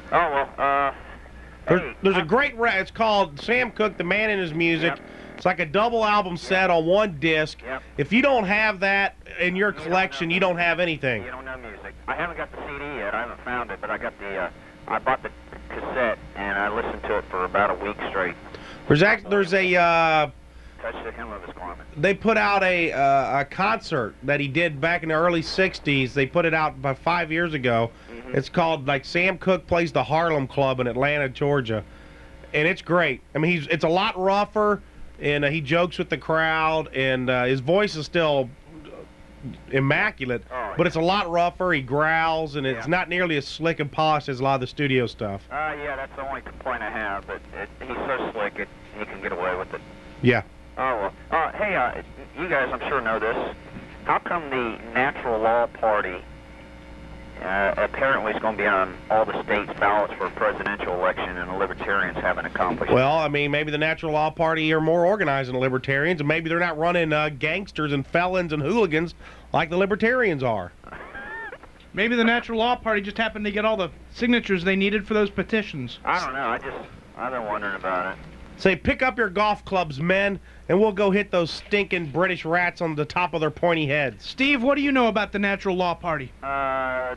Speaker 5: Oh, well, uh...
Speaker 4: There's,
Speaker 5: hey,
Speaker 4: there's a
Speaker 5: I-
Speaker 4: great, re- it's called Sam Cooke, The Man and His Music.
Speaker 5: Yep.
Speaker 4: It's like a double album set on one disc.
Speaker 5: Yep.
Speaker 4: If you don't have that in your
Speaker 5: don't
Speaker 4: collection,
Speaker 5: know
Speaker 4: you don't have anything.
Speaker 5: You don't know music. I haven't got the C D yet. I haven't found it, but I got the, uh... I bought the cassette, and I listened to it for about a week straight.
Speaker 4: There's act, there's a, uh,
Speaker 5: Touched the hem of his garment.
Speaker 4: they put out a uh, a concert that he did back in the early sixties. They put it out about five years ago.
Speaker 5: Mhm.
Speaker 4: It's called, like, Sam Cooke Plays the Harlem Club in Atlanta, Georgia. And it's great. I mean, he's it's a lot rougher, and uh, he jokes with the crowd, and uh, his voice is still immaculate,
Speaker 5: Oh,
Speaker 4: but
Speaker 5: yeah.
Speaker 4: it's a lot rougher. He growls, and it's
Speaker 5: Yeah.
Speaker 4: not nearly as slick and polished as a lot of the studio stuff.
Speaker 5: Uh, yeah, that's the only complaint I have, but it, he's so slick, it, he can get away with it.
Speaker 4: Yeah.
Speaker 5: Oh, well. Uh, hey, uh, you guys, I'm sure know this. How come the Natural Law Party uh, apparently is going to be on all the states' ballots for a presidential election, and the Libertarians haven't accomplished it?
Speaker 4: Well, I mean, maybe the Natural Law Party are more organized than the Libertarians, and maybe they're not running uh, gangsters and felons and hooligans like the Libertarians are.
Speaker 3: Maybe the Natural Law Party just happened to get all the signatures they needed for those petitions.
Speaker 5: I don't know. I just, I've been wondering about it.
Speaker 4: Say, pick up your golf clubs, men, and we'll go hit those stinking British rats on the top of their pointy heads.
Speaker 3: Steve, what do you know about the Natural Law Party?
Speaker 5: Uh,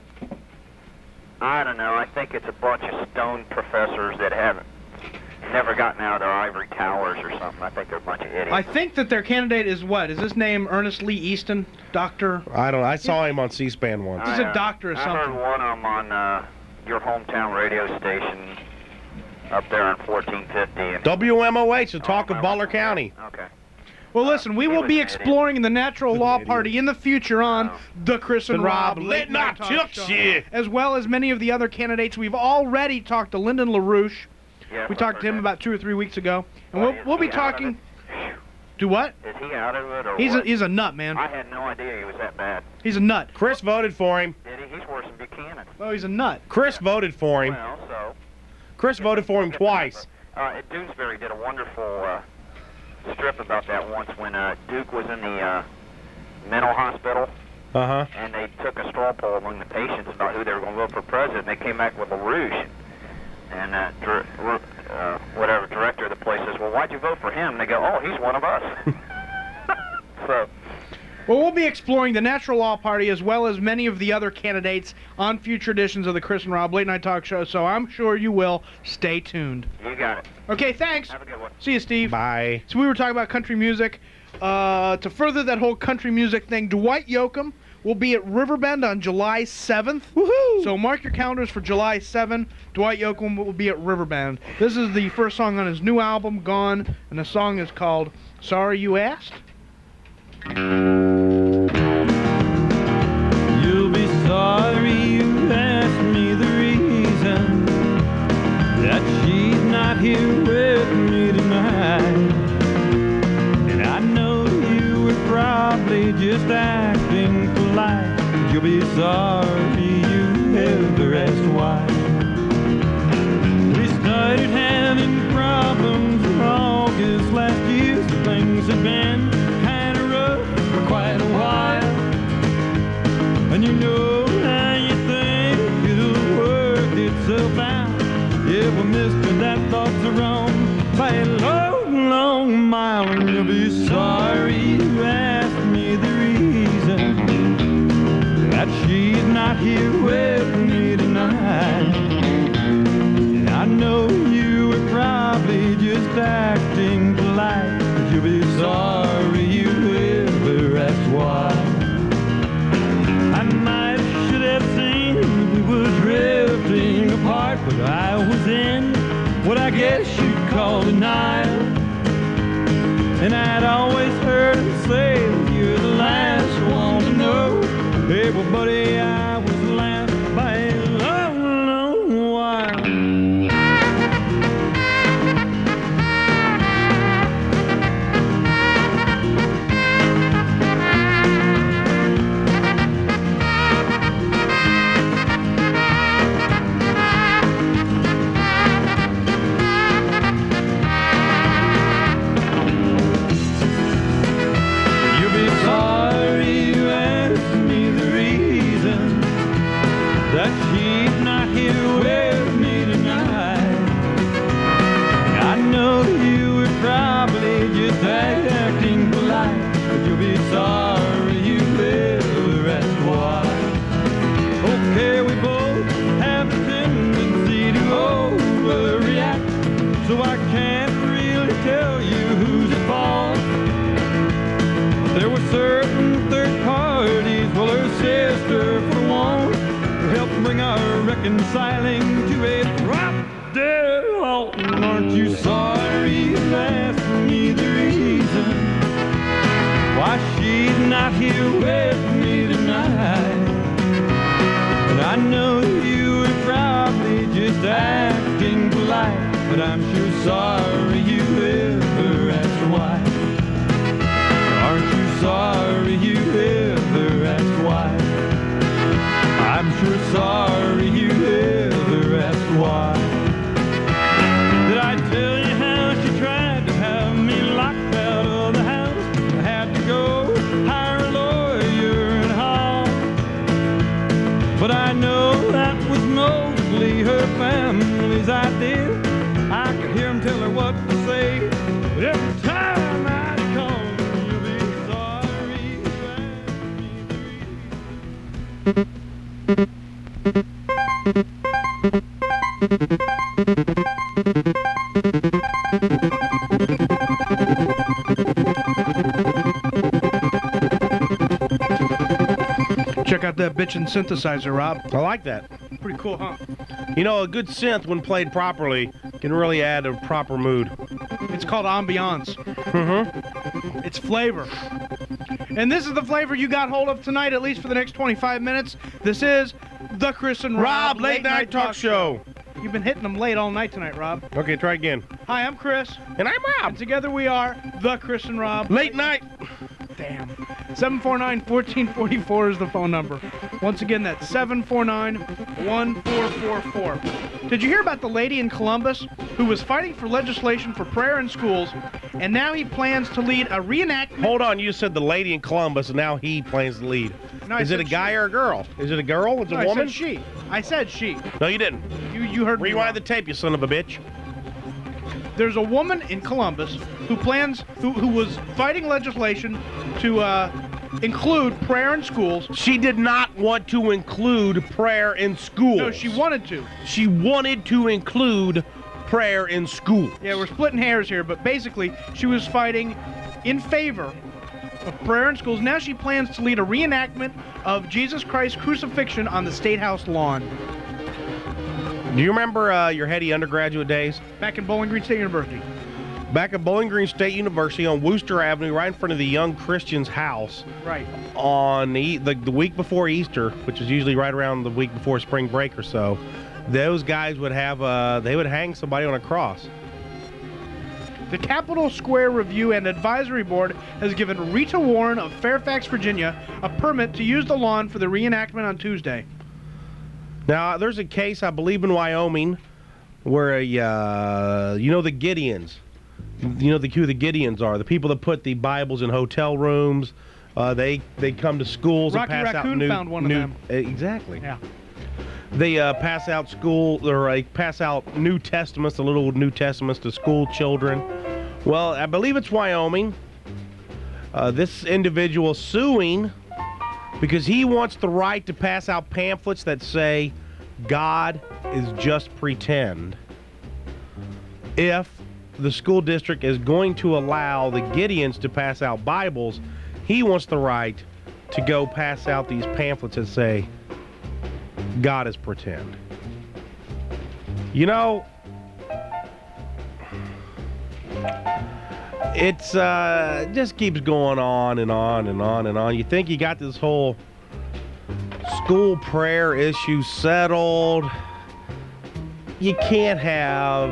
Speaker 5: I don't know. I think it's a bunch of stoned professors that haven't never gotten out of their ivory towers or something. I think they're a bunch of idiots.
Speaker 3: I think that their candidate is what? Is his name Ernest Lee Easton? Doctor?
Speaker 4: I don't. I saw him on C-SPAN once.
Speaker 3: He's a
Speaker 5: I, uh,
Speaker 3: doctor or
Speaker 5: I
Speaker 3: something.
Speaker 5: heard one of them on uh, your hometown radio station up there on fourteen fifty. And,
Speaker 4: W M O H, the
Speaker 5: Oh,
Speaker 4: talk of
Speaker 5: I
Speaker 4: Butler
Speaker 5: wasn't-
Speaker 4: County.
Speaker 5: Okay.
Speaker 3: Well, listen, we
Speaker 5: he
Speaker 3: will
Speaker 5: was
Speaker 3: be
Speaker 5: an idiot.
Speaker 3: exploring the Natural Law
Speaker 4: idiot.
Speaker 3: Party in the future on
Speaker 5: Oh.
Speaker 3: the Chris and
Speaker 4: And
Speaker 3: Rob
Speaker 4: Rob
Speaker 3: Late Night
Speaker 4: Talk
Speaker 3: Talk
Speaker 4: Show.
Speaker 3: Show, as well as many of the other candidates. We've already talked to Lyndon LaRouche.
Speaker 5: Yes,
Speaker 3: We
Speaker 5: I
Speaker 3: talked to
Speaker 5: heard
Speaker 3: him
Speaker 5: that.
Speaker 3: about two or three weeks ago, and
Speaker 5: Well,
Speaker 3: we'll
Speaker 5: is
Speaker 3: we'll be
Speaker 5: he out of
Speaker 3: talking.
Speaker 5: it?
Speaker 3: To what?
Speaker 5: Is he out of it or
Speaker 3: He's a,
Speaker 5: what?
Speaker 3: he's a nut, man.
Speaker 5: I had no idea he was that bad.
Speaker 3: He's a nut.
Speaker 4: Chris voted for him.
Speaker 5: Did he? He's worse than Buchanan.
Speaker 3: Oh, he's a nut.
Speaker 4: Chris voted for him.
Speaker 5: Well, so.
Speaker 4: Chris voted for him twice.
Speaker 5: Uh, Doonesbury did a wonderful uh, strip about that once when uh, Duke was in the uh, mental hospital,
Speaker 4: Uh-huh.
Speaker 5: and they took a straw poll among the patients about who they were going to vote for president. They came back with LaRouche, and uh, dir- uh, whatever director of the place says, "Well, why'd you vote for him?" And they go, "Oh, he's one of us." So,
Speaker 3: Well, we'll be exploring the Natural Law Party as well as many of the other candidates on future editions of the Chris and Rob Late Night Talk Show, so I'm sure you will. Stay tuned.
Speaker 5: you got it.
Speaker 3: Okay, thanks.
Speaker 5: Have a good one.
Speaker 3: See you, Steve.
Speaker 4: Bye.
Speaker 3: So we were talking about country music. Uh, to further that whole country music thing, Dwight Yoakam will be at Riverbend on July seventh.
Speaker 4: Woohoo!
Speaker 3: So mark your calendars for July seventh. Dwight Yoakam will be at Riverbend. This is the first song on his new album, Gone, and the song is called Sorry You Asked.
Speaker 7: You'll be sorry you asked me the reason that she's not here with me tonight. And I know you were probably just acting polite. You'll be sorry you ever asked why. We started having problems in August last year, so things have been kind of rough for quite a while. And you know how you think it'll work itself out. Yeah, well, mister, that thought's wrong by a long, long mile. And you'll be sorry you asked me the reason that she's not here with me tonight. And I know you were probably just acting polite, but you'll be sorry you ever asked why. I might should have seen we were drifting apart, but I was in what I guess you'd call denial. And I'd always heard him say you're the last one to know. Hey, well, buddy, I was last by a long, long while. You'll be sorry you asked me the reason so I can't really tell you whose it falls. There were certain third parties, well, her sister for one, who helped bring our reconciling to a drop dead halt. Aren't you sorry you asked me the reason why she's not here with me tonight? And I know you were probably just acting polite, but I'm sure sorry you ever asked why. Aren't you sorry you ever asked why? I'm sure sorry you ever asked why. Did I tell you how she tried to have me locked out of the house? I had to go hire a lawyer and all. But I know that was mostly her family's idea. I could hear him tell her what to say, but every time I call, you'll be sorry you asked me the reason.
Speaker 3: Check out that bitchin' synthesizer, Rob.
Speaker 4: I like that.
Speaker 3: Pretty cool, huh?
Speaker 4: You know, a good synth, when played properly, can really add a proper mood.
Speaker 3: It's called ambiance.
Speaker 4: Mm-hmm.
Speaker 3: It's flavor. And this is the flavor you got hold of tonight, at least for the next twenty-five minutes. This is the Chris and Rob,
Speaker 4: Rob, Late Night Talk Show.
Speaker 3: You've been hitting them late all night tonight, Rob.
Speaker 4: Okay, try again.
Speaker 3: Hi, I'm Chris.
Speaker 4: And I'm Rob.
Speaker 3: And together we are the Chris and Rob.
Speaker 4: Late Night.
Speaker 3: Damn. seven four nine, one four four four is the phone number. Once again, that's seven four nine, one four four four. Did you hear about the lady in Columbus who was fighting for legislation for prayer in schools, and now he plans to lead a reenactment?
Speaker 4: Hold on, you said the lady in Columbus, and now he plans to lead.
Speaker 3: No, I
Speaker 4: Is it a
Speaker 3: said
Speaker 4: guy
Speaker 3: she.
Speaker 4: or a girl? Is it a girl? It's a
Speaker 3: No,
Speaker 4: woman?
Speaker 3: I said she. I said she.
Speaker 4: No, you didn't.
Speaker 3: You you heard me wrong.
Speaker 4: Rewind the tape, you son of a bitch.
Speaker 3: There's a woman in Columbus who plans, who, who was fighting legislation to uh, include prayer in schools.
Speaker 4: She did not want to include prayer in schools.
Speaker 3: No, she wanted to.
Speaker 4: She wanted to include prayer in schools.
Speaker 3: Yeah, we're splitting hairs here, but basically, she was fighting in favor of prayer in schools. Now she plans to lead a reenactment of Jesus Christ's crucifixion on the State House lawn.
Speaker 4: Do you remember uh, your heady undergraduate days?
Speaker 3: Back in Bowling Green State University.
Speaker 4: Back at Bowling Green State University on Wooster Avenue, right in front of the Young Christians' house,
Speaker 3: Right.
Speaker 4: on the, the the week before Easter, which is usually right around the week before spring break or so, those guys would have uh, they would hang somebody on a cross.
Speaker 3: The Capitol Square Review and Advisory Board has given Rita Warren of Fairfax, Virginia, a permit to use the lawn for the reenactment on Tuesday.
Speaker 4: Now, there's a case, I believe, in Wyoming where, a, uh, you know, the Gideons. You know the, who the Gideons are, the people that put the Bibles in hotel rooms. Uh, they they come to schools
Speaker 3: Rocky
Speaker 4: and pass
Speaker 3: Raccoon
Speaker 4: out new...
Speaker 3: found one of
Speaker 4: new,
Speaker 3: them.
Speaker 4: Exactly.
Speaker 3: Yeah.
Speaker 4: They uh, pass out school, or uh, pass out New Testaments, the little New Testaments to school children. Well, I believe it's Wyoming. Uh, this individual suing because he wants the right to pass out pamphlets that say God is just pretend. If the school district is going to allow the Gideons to pass out Bibles, he wants the right to go pass out these pamphlets that say God is pretend. You know, it's uh just keeps going on and on and on and on. You think you got this whole school prayer issue settled. You can't have,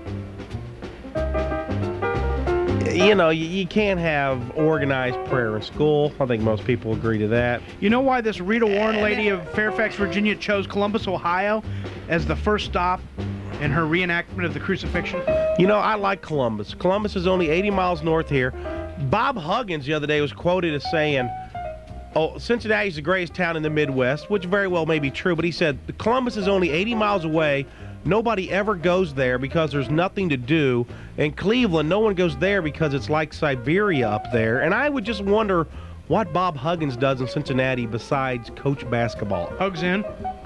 Speaker 4: you know, you, you can't have organized prayer in school. I think most people agree to that.
Speaker 3: You know why this Rita Warren lady of Fairfax, Virginia chose Columbus, Ohio as the first stop in her reenactment of the crucifixion?
Speaker 4: You know, I like Columbus. Columbus is only eighty miles north here. Bob Huggins the other day was quoted as saying, oh, Cincinnati's the greatest town in the Midwest, which very well may be true, but he said, Columbus is only eighty miles away. Nobody ever goes there because there's nothing to do. In Cleveland, no one goes there because it's like Siberia up there. And I would just wonder what Bob Huggins does in Cincinnati besides coach basketball.
Speaker 3: Hugs in.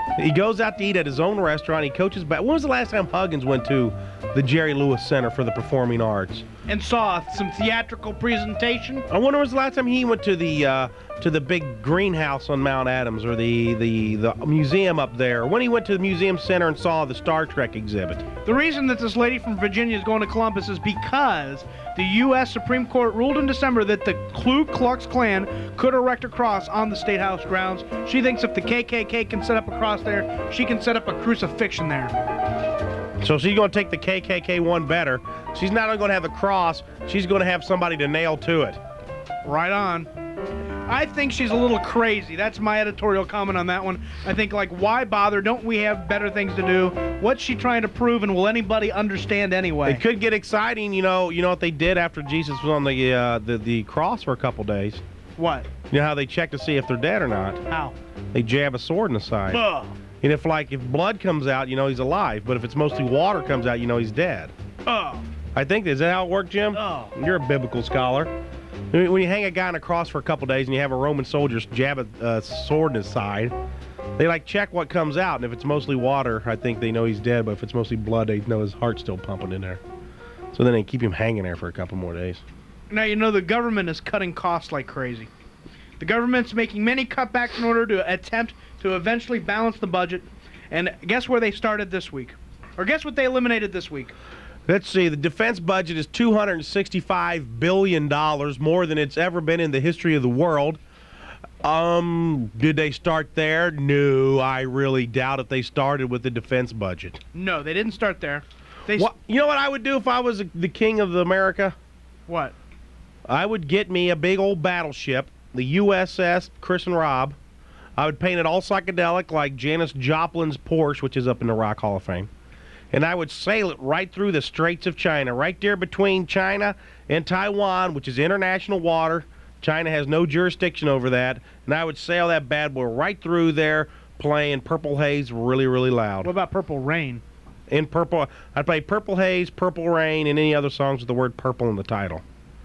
Speaker 4: He goes out to eat at his own restaurant. He coaches back. When was the last time Huggins went to the Jerry Lewis Center for the Performing Arts?
Speaker 3: And saw some theatrical presentation.
Speaker 4: I wonder when was the last time he went to the uh, to the big greenhouse on Mount Adams or the, the, the museum up there. When he went to the museum center and saw the Star Trek exhibit.
Speaker 3: The reason that this lady from Virginia is going to Columbus is because the U S Supreme Court ruled in December that the Ku Klux Klan could erect a cross on the State House grounds. She thinks if the K K K can set up a cross there, she can set up a crucifixion there.
Speaker 4: So she's going to take the K K K one better. She's not only going to have the cross, she's going to have somebody to nail to it.
Speaker 3: Right on. I think she's a little crazy. That's my editorial comment on that one. I think, like, why bother? Don't we have better things to do? What's she trying to prove, and will anybody understand anyway?
Speaker 4: It could get exciting, you know. You know what they did after Jesus was on the uh, the, the cross for a couple days?
Speaker 3: What?
Speaker 4: You know how they check to see if they're dead or not?
Speaker 3: How?
Speaker 4: They jab a sword in the side.
Speaker 3: Ugh.
Speaker 4: And if, like, if blood comes out, you know he's alive. But if it's mostly water comes out, you know he's dead.
Speaker 3: Oh.
Speaker 4: I think, is that how it worked, Jim?
Speaker 3: Oh.
Speaker 4: You're a biblical scholar. When you hang a guy on a cross for a couple days and you have a Roman soldier jab a uh, sword in his side, they, like, check what comes out. And if it's mostly water, I think they know he's dead. But if it's mostly blood, they know his heart's still pumping in there. So then they keep him hanging there for a couple more days.
Speaker 3: Now, you know, the government is cutting costs like crazy. The government's making many cutbacks in order to attempt to eventually balance the budget. And guess where they started this week? Or guess what they eliminated this week?
Speaker 4: Let's see. The defense budget is two hundred sixty-five billion dollars, more than it's ever been in the history of the world. Um, did they start there? No, I really doubt if they started with the defense budget.
Speaker 3: No, they didn't start there. They
Speaker 4: What, you know what I would do if I was the king of America?
Speaker 3: What?
Speaker 4: I would get me a big old battleship, the U S S Chris and Rob. I would paint it all psychedelic like Janis Joplin's Porsche, which is up in the Rock Hall of Fame. And I would sail it right through the Straits of China, right there between China and Taiwan, which is international water. China has no jurisdiction over that. And I would sail that bad boy right through there, playing Purple Haze really, really loud.
Speaker 3: What about Purple Rain?
Speaker 4: In Purple, I'd play Purple Haze, Purple Rain, and any other songs with the word purple in the title.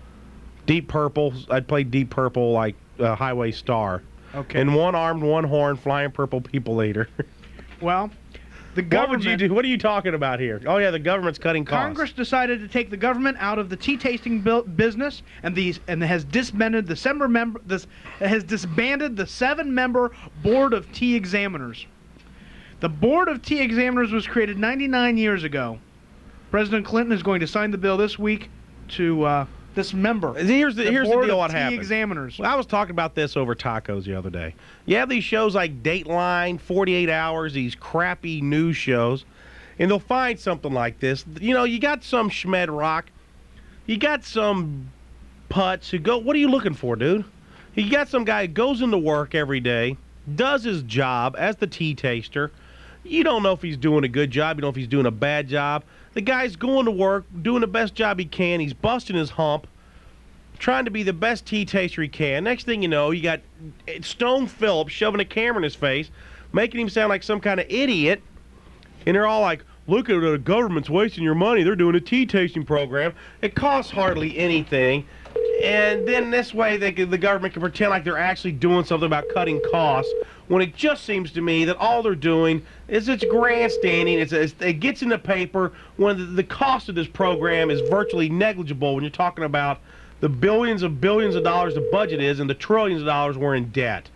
Speaker 4: Deep Purple, I'd play Deep Purple like uh, Highway Star.
Speaker 3: Okay.
Speaker 4: And one armed, one horn, flying purple people eater.
Speaker 3: Well, the
Speaker 4: What
Speaker 3: government...
Speaker 4: would you do? What are you talking about here? Oh, yeah, the government's cutting costs.
Speaker 3: Congress decided to take the government out of the tea tasting bu- business, and these and has disbanded the seven member this has disbanded the seven-member board of tea examiners. The board of tea examiners was created ninety-nine years ago. President Clinton is going to sign the bill this week to uh, dismember.
Speaker 4: Here's the,
Speaker 3: the
Speaker 4: here's the
Speaker 3: board
Speaker 4: deal.
Speaker 3: of
Speaker 4: What
Speaker 3: tea
Speaker 4: happened?
Speaker 3: examiners.
Speaker 4: Well, I was talking about this over tacos the other day. You have these shows like Dateline, forty-eight hours, these crappy news shows, and they'll find something like this. You know, you got some schmed rock, you got some putz who go, what are you looking for, dude? You got some guy who goes into work every day, does his job as the tea taster. You don't know if he's doing a good job. You don't know if he's doing a bad job. The guy's going to work, doing the best job he can. He's busting his hump, trying to be the best tea taster he can. Next thing you know, you got Stone Phillips shoving a camera in his face, making him sound like some kind of idiot. And they're all like, look at the government's wasting your money. They're doing a tea tasting program. It costs hardly anything. And then this way, they can, the government can pretend like they're actually doing something about cutting costs, when it just seems to me that all they're doing is it's grandstanding. It's, it's, it gets in the paper when the, the cost of this program is virtually negligible when you're talking about the billions of billions of dollars the budget is and the trillions of dollars we're in debt.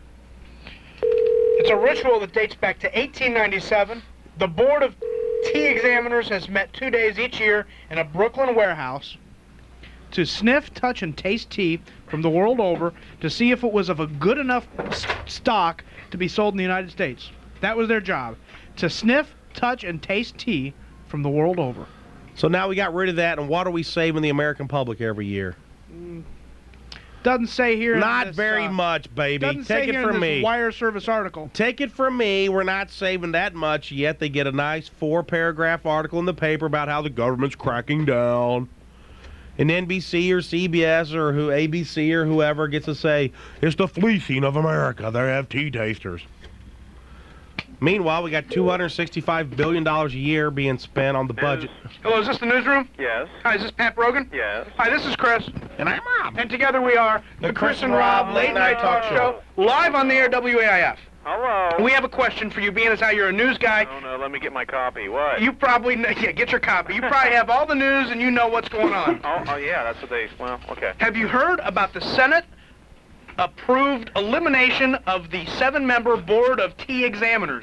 Speaker 3: It's a ritual that dates back to eighteen ninety-seven. The board of tea examiners has met two days each year in a Brooklyn warehouse to sniff, touch, and taste tea from the world over to see if it was of a good enough s- stock to be sold in the United States. That was their job, to sniff, touch, and taste tea from the world over.
Speaker 4: So now we got rid of that, and what are we saving the American public every year?
Speaker 3: Doesn't say here in
Speaker 4: Not
Speaker 3: this,
Speaker 4: very
Speaker 3: uh,
Speaker 4: much, baby.
Speaker 3: Doesn't say
Speaker 4: Take it
Speaker 3: here in
Speaker 4: from
Speaker 3: this
Speaker 4: me.
Speaker 3: Wire Service article.
Speaker 4: Take it from me, we're not saving that much, yet they get a nice four-paragraph article in the paper about how the government's cracking down. And N B C or C B S or who A B C or whoever gets to say, it's the fleecing of America. They have tea tasters. Meanwhile, we got two hundred sixty-five billion dollars a year being spent on the budget.
Speaker 3: Hello, is this the newsroom?
Speaker 5: Yes.
Speaker 3: Hi, is this Pat Brogan?
Speaker 5: Yes.
Speaker 3: Hi, this is Chris.
Speaker 4: And I'm Rob.
Speaker 3: And together we are
Speaker 4: The Chris and Rob Late Night Talk Show.
Speaker 3: live on the air W A I F.
Speaker 5: Hello.
Speaker 3: We have a question for you, being as how you're a news guy.
Speaker 5: Oh, no, let me get my copy. What?
Speaker 3: You probably, kn- yeah, get your copy. You probably have all the news and you know what's going on.
Speaker 5: Oh, oh, yeah, that's what they, well, okay.
Speaker 3: Have you heard about the Senate approved elimination of the seven-member board of T examiners?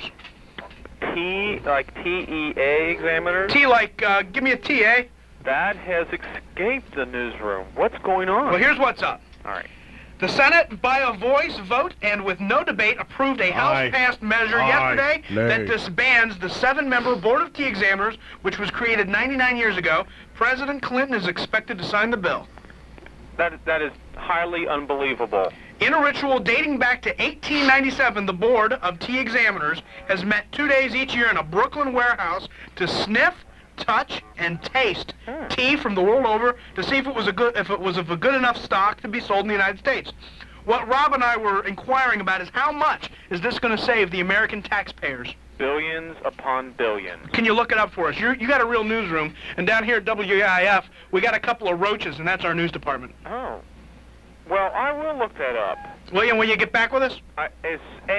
Speaker 5: T, like T E A examiner?
Speaker 3: T like, uh, give me a T, eh?
Speaker 5: That has escaped the newsroom. What's going on?
Speaker 3: Well, here's what's up.
Speaker 5: All right.
Speaker 3: The Senate, by a voice vote and with no debate, approved a House-passed measure
Speaker 4: Aye.
Speaker 3: yesterday
Speaker 4: Nay.
Speaker 3: that disbands the seven-member Board of T examiners, which was created ninety-nine years ago. President Clinton is expected to sign the bill.
Speaker 5: That, that is highly unbelievable.
Speaker 3: In a ritual dating back to eighteen ninety-seven, the Board of T examiners has met two days each year in a Brooklyn warehouse to sniff, touch, and taste
Speaker 5: Hmm.
Speaker 3: tea from the world over to see if it was a good if it was of a good enough stock to be sold in the United States. What Rob and I were inquiring about is how much is this going to save the American taxpayers?
Speaker 5: Billions upon billions.
Speaker 3: Can you look it up for us? You're, you got a real newsroom, and down here at W A I F, we got a couple of roaches, and that's our news department.
Speaker 5: Oh. Well, I will look that up.
Speaker 3: William, will you get back with us?
Speaker 5: I, it's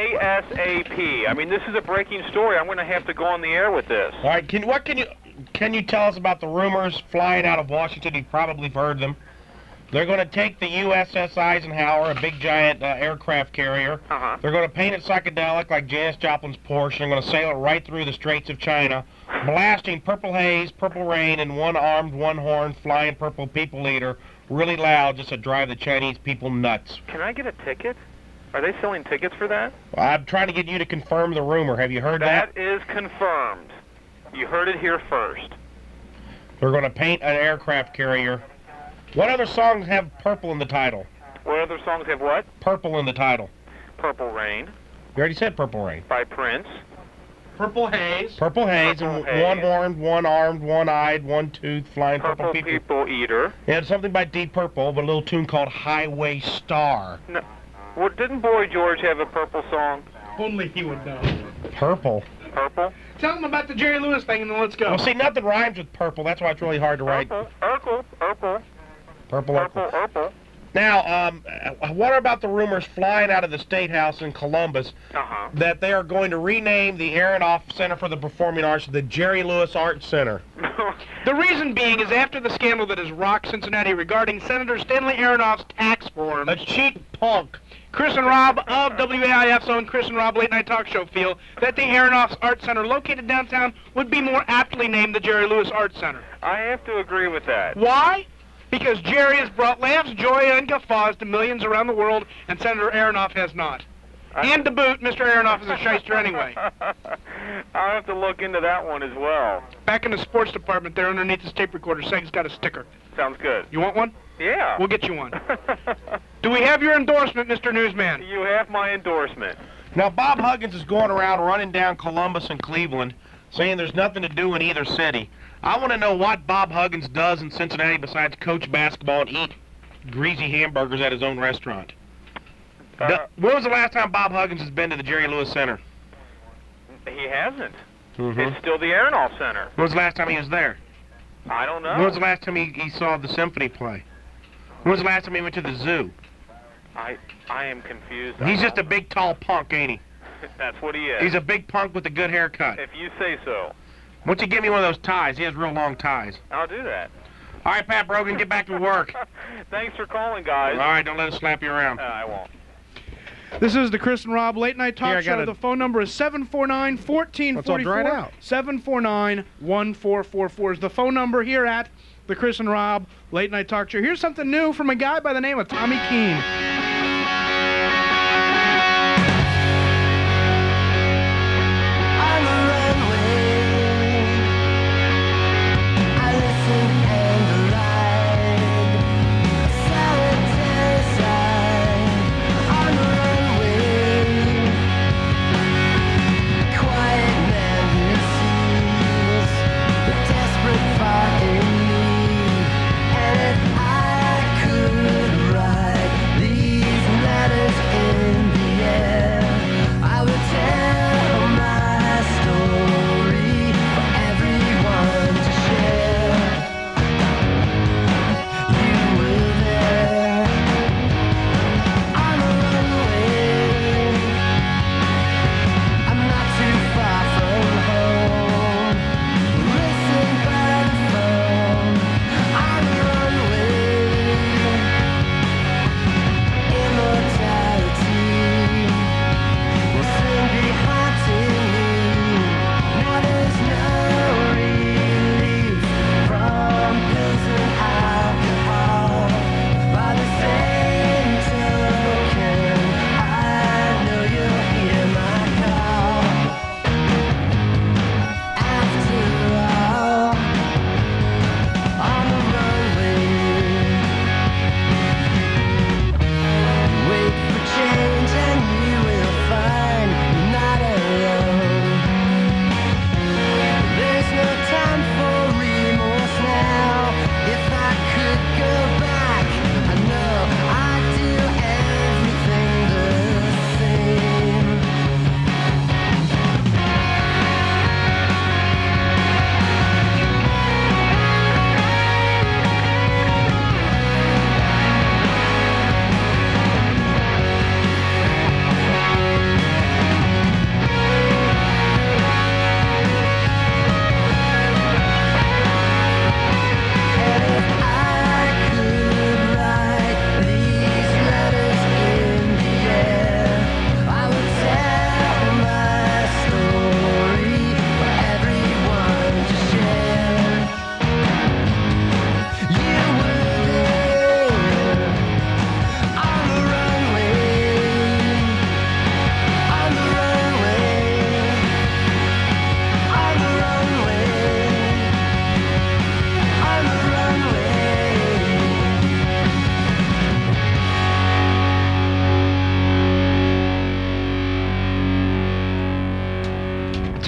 Speaker 5: ASAP. I mean, this is a breaking story. I'm going to have to go on the air with this.
Speaker 4: All right, can what can you can you tell us about the rumors flying out of Washington? You've probably heard them. They're going to take the U S S Eisenhower, a big giant uh, aircraft carrier.
Speaker 5: Uh-huh.
Speaker 4: They're going to paint it psychedelic like Janis Joplin's Porsche. They're going to sail it right through the Straits of China, blasting purple haze, purple rain, and one-armed, one-horned, flying purple people eater really loud just to drive the Chinese people nuts.
Speaker 5: Can I get a ticket? Are they selling tickets for that?
Speaker 4: I'm trying to get you to confirm the rumor. Have you heard that?
Speaker 5: That is confirmed. You heard it here first.
Speaker 4: They're going to paint an aircraft carrier. What other songs have purple in the title?
Speaker 5: What other songs have what?
Speaker 4: Purple in the title.
Speaker 5: Purple Rain
Speaker 4: You already said Purple Rain.
Speaker 5: by Prince.
Speaker 3: Purple haze.
Speaker 4: Purple haze,
Speaker 5: Purple
Speaker 4: and
Speaker 5: haze.
Speaker 4: one-horned, one-armed, one-eyed, one-toothed, flying purple,
Speaker 5: Purple
Speaker 4: people.
Speaker 5: People Eater.
Speaker 4: Yeah, it's something by Deep Purple, but a little tune called Highway Star.
Speaker 5: No. Well, didn't Boy George have a purple song?
Speaker 3: Only he would know.
Speaker 4: Purple.
Speaker 5: Purple?
Speaker 3: Tell them about the Jerry Lewis thing, and then let's go.
Speaker 4: Well, see, nothing rhymes with purple. That's why it's really hard to write.
Speaker 5: Purple, Urkel, Urkel,
Speaker 4: Purple.
Speaker 5: Purple,
Speaker 4: Purple.
Speaker 5: Urkel.
Speaker 4: Now, um, uh, what about the rumors flying out of the State House in Columbus
Speaker 5: Uh-huh.
Speaker 4: that they are going to rename the Aronoff Center for the Performing Arts the Jerry Lewis Arts Center?
Speaker 3: The reason being is after the scandal that has rocked Cincinnati regarding Senator Stanley Aronoff's tax forms,
Speaker 4: A cheap punk.
Speaker 3: Chris and Rob of W A I F's own Chris and Rob Late Night Talk Show feel that the Aronoff's Art Center located downtown would be more aptly named the Jerry Lewis Art Center.
Speaker 5: I have to agree with that.
Speaker 3: Why? Because Jerry has brought laughs, joy, and guffaws to millions around the world, and Senator Aronoff has not.
Speaker 5: I-
Speaker 3: And to boot, Mister Aronoff is a shyster anyway.
Speaker 5: I'll have to look into that one as well.
Speaker 3: Back in the sports department there underneath his tape recorder, Seg's got a sticker.
Speaker 5: Sounds good.
Speaker 3: You want one?
Speaker 5: Yeah.
Speaker 3: We'll get you one. Do we have your endorsement, Mister Newsman?
Speaker 5: You have my endorsement.
Speaker 4: Now, Bob Huggins is going around running down Columbus and Cleveland, saying there's nothing to do in either city. I want to know what Bob Huggins does in Cincinnati besides coach basketball and eat greasy hamburgers at his own restaurant.
Speaker 5: Uh,
Speaker 4: Du- when was the last time Bob Huggins has been to the Jerry Lewis Center?
Speaker 5: he hasn't.
Speaker 4: Mm-hmm.
Speaker 5: It's still the Aronoff Center.
Speaker 4: When was the last time he was there?
Speaker 5: I don't know.
Speaker 4: When was the last time he, he saw the symphony play? When was the last time he went to the zoo?
Speaker 5: I I am confused.
Speaker 4: He's just a big, tall punk, ain't he?
Speaker 5: That's what he is.
Speaker 4: He's a big punk with a good haircut.
Speaker 5: If you say so,
Speaker 4: Why don't you give me one of those ties? He has real long ties.
Speaker 5: I'll do that.
Speaker 4: All right, Pat Brogan, get back to work.
Speaker 5: Thanks for calling,
Speaker 4: All
Speaker 5: guys.
Speaker 4: right, don't let us slap you around.
Speaker 5: Uh, I won't.
Speaker 3: This is the Chris and Rob Late Night Talk
Speaker 4: Here, I
Speaker 3: Show.
Speaker 4: gotta-
Speaker 3: The phone number is seven four nine, one four four
Speaker 4: It's all dried
Speaker 3: four.
Speaker 4: out.
Speaker 3: seven four nine, one four four four is the phone number here at the Chris and Rob Late Night Talk Show. Here's something new from a guy by the name of Tommy Keene.
Speaker 2: On the runway, I listen and ride a solitary side. On the runway, a quiet man who sees the desperate part in me. And if I could ride the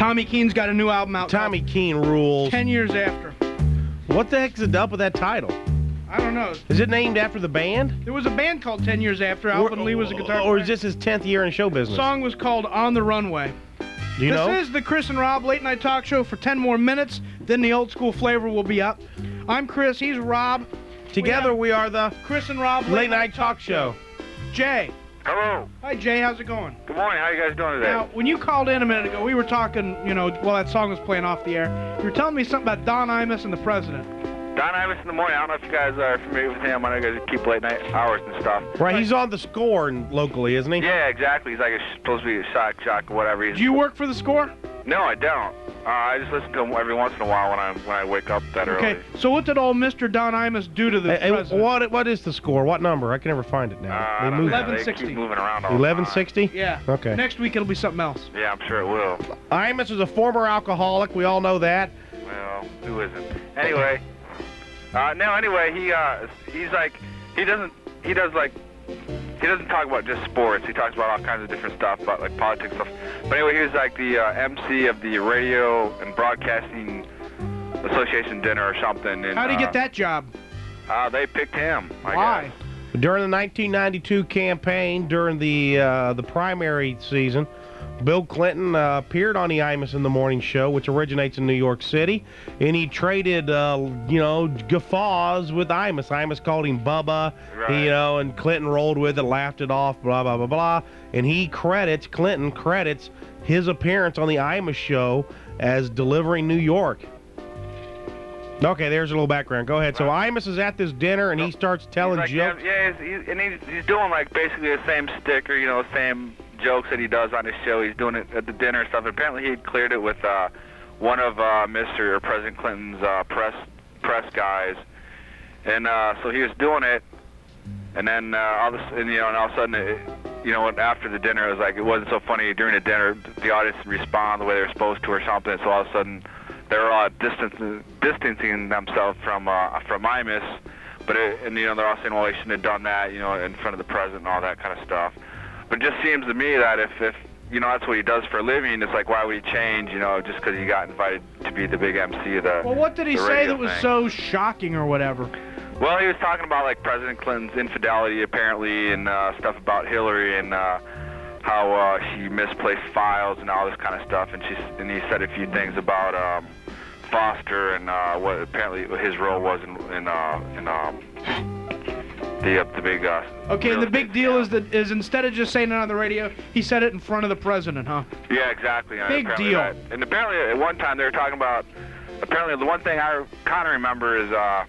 Speaker 3: Tommy Keen's got a new album out.
Speaker 4: Tommy Keene rules.
Speaker 3: Ten years after.
Speaker 4: What the heck's it up with that title?
Speaker 3: I don't know.
Speaker 4: Is it named after the band?
Speaker 3: There was a band called Ten Years After. Alvin
Speaker 4: or,
Speaker 3: Lee was a guitar
Speaker 4: Or
Speaker 3: player.
Speaker 4: is this his tenth year in show
Speaker 3: The
Speaker 4: business?
Speaker 3: song was called On the Runway.
Speaker 4: Do you
Speaker 3: this
Speaker 4: know?
Speaker 3: is the Chris and Rob Late Night Talk Show for ten more minutes. Then the old school flavor will be up. I'm Chris. He's Rob.
Speaker 4: Together
Speaker 3: we,
Speaker 4: we are the
Speaker 3: Chris and Rob
Speaker 4: Late Night Talk Show.
Speaker 3: Jay.
Speaker 5: Hello.
Speaker 3: Hi, Jay. How's it going?
Speaker 5: Good morning. How you guys doing today?
Speaker 3: Now, when you called in a minute ago, we were talking, you know, while that song was playing off the air. You were telling me something about Don Imus and the president.
Speaker 5: Don Imus in the morning. I don't know if you guys are familiar with him. I know you guys keep late night hours and stuff.
Speaker 4: Right, he's on the score in- locally, isn't he?
Speaker 5: Yeah, exactly. He's like a, supposed to be a shock jock or whatever. He's,
Speaker 3: Do you work for the score?
Speaker 5: No, I don't. Uh, I just listen to him every once in a while when I when I wake up that
Speaker 3: Okay.
Speaker 5: early.
Speaker 3: So what did old Mister Don Imus do to the
Speaker 4: Hey, hey,
Speaker 3: president?
Speaker 4: what what is the score? What number? I can never find it now.
Speaker 5: Uh,
Speaker 4: They
Speaker 5: I don't
Speaker 4: moved
Speaker 5: know.
Speaker 4: it.
Speaker 3: eleven
Speaker 5: They
Speaker 3: sixty.
Speaker 5: keep moving around all the
Speaker 4: eleven
Speaker 5: time.
Speaker 4: sixty?
Speaker 3: Yeah.
Speaker 4: Okay.
Speaker 3: Next week it'll be something else.
Speaker 5: Yeah, I'm sure it will.
Speaker 4: Imus is a former alcoholic. We all know that.
Speaker 5: Well, who isn't? Anyway, uh, no. Anyway, he uh, he's like he doesn't he does like he doesn't talk about just sports. He talks about all kinds of different stuff, about like politics stuff. But anyway, he was like the uh, M C of the Radio and Broadcasting Association dinner or something. And,
Speaker 3: How did he
Speaker 5: uh,
Speaker 3: get that job?
Speaker 5: Uh, they picked him. I
Speaker 3: Why?
Speaker 5: guess.
Speaker 4: During the nineteen ninety-two campaign, during the uh, the primary season, Bill Clinton uh, appeared on the Imus in the Morning show, which originates in New York City, and he traded, uh, you know, guffaws with Imus. Imus called him Bubba,
Speaker 5: Right.
Speaker 4: you know, and Clinton rolled with it, laughed it off, blah, blah, blah, blah. And he credits, Clinton credits his appearance on the Imus show as delivering New York. Okay, there's a little background. Go ahead. So Imus is at this dinner, and he starts telling
Speaker 5: He's like,
Speaker 4: jokes.
Speaker 5: Yeah, yeah he's, he's, and he's, he's doing like basically the same sticker, you know, same jokes that he does on his show. He's doing it at the dinner and stuff. Apparently, he had cleared it with uh, one of uh, Mister or President Clinton's uh, press press guys, and uh, so he was doing it, and then uh, all this, and you know, and all of a sudden, it, you know, after the dinner, it was like it wasn't so funny during the dinner. The audience didn't respond the way they were supposed to, or something. So all of a sudden, they were uh, distancing, distancing themselves from uh, from Imus, but it, and you know they're all saying, well, he shouldn't have done that, you know, in front of the president and all that kind of stuff. But it just seems to me that if, if you know that's what he does for a living, it's like why would he change, you know, just because he got invited to be the big M C of the.
Speaker 3: Well, what did he
Speaker 5: the
Speaker 3: say
Speaker 5: radio
Speaker 3: that was
Speaker 5: thing.
Speaker 3: so shocking or whatever?
Speaker 5: Well, he was talking about like President Clinton's infidelity apparently, and uh, stuff about Hillary, and uh, how uh, she misplaced files and all this kind of stuff. And she and he said a few things about um, Foster and uh, what apparently his role was in in, uh, in um, the uh, the big. Uh,
Speaker 3: Okay,
Speaker 5: real
Speaker 3: and the big
Speaker 5: estate
Speaker 3: deal
Speaker 5: scam.
Speaker 3: is that is instead of just saying it on the radio, he said it in front of the president, huh?
Speaker 5: Yeah, exactly. and
Speaker 3: Big
Speaker 5: apparently
Speaker 3: deal.
Speaker 5: that- and apparently at one time they were talking about. Apparently the one thing I kind of remember is uh,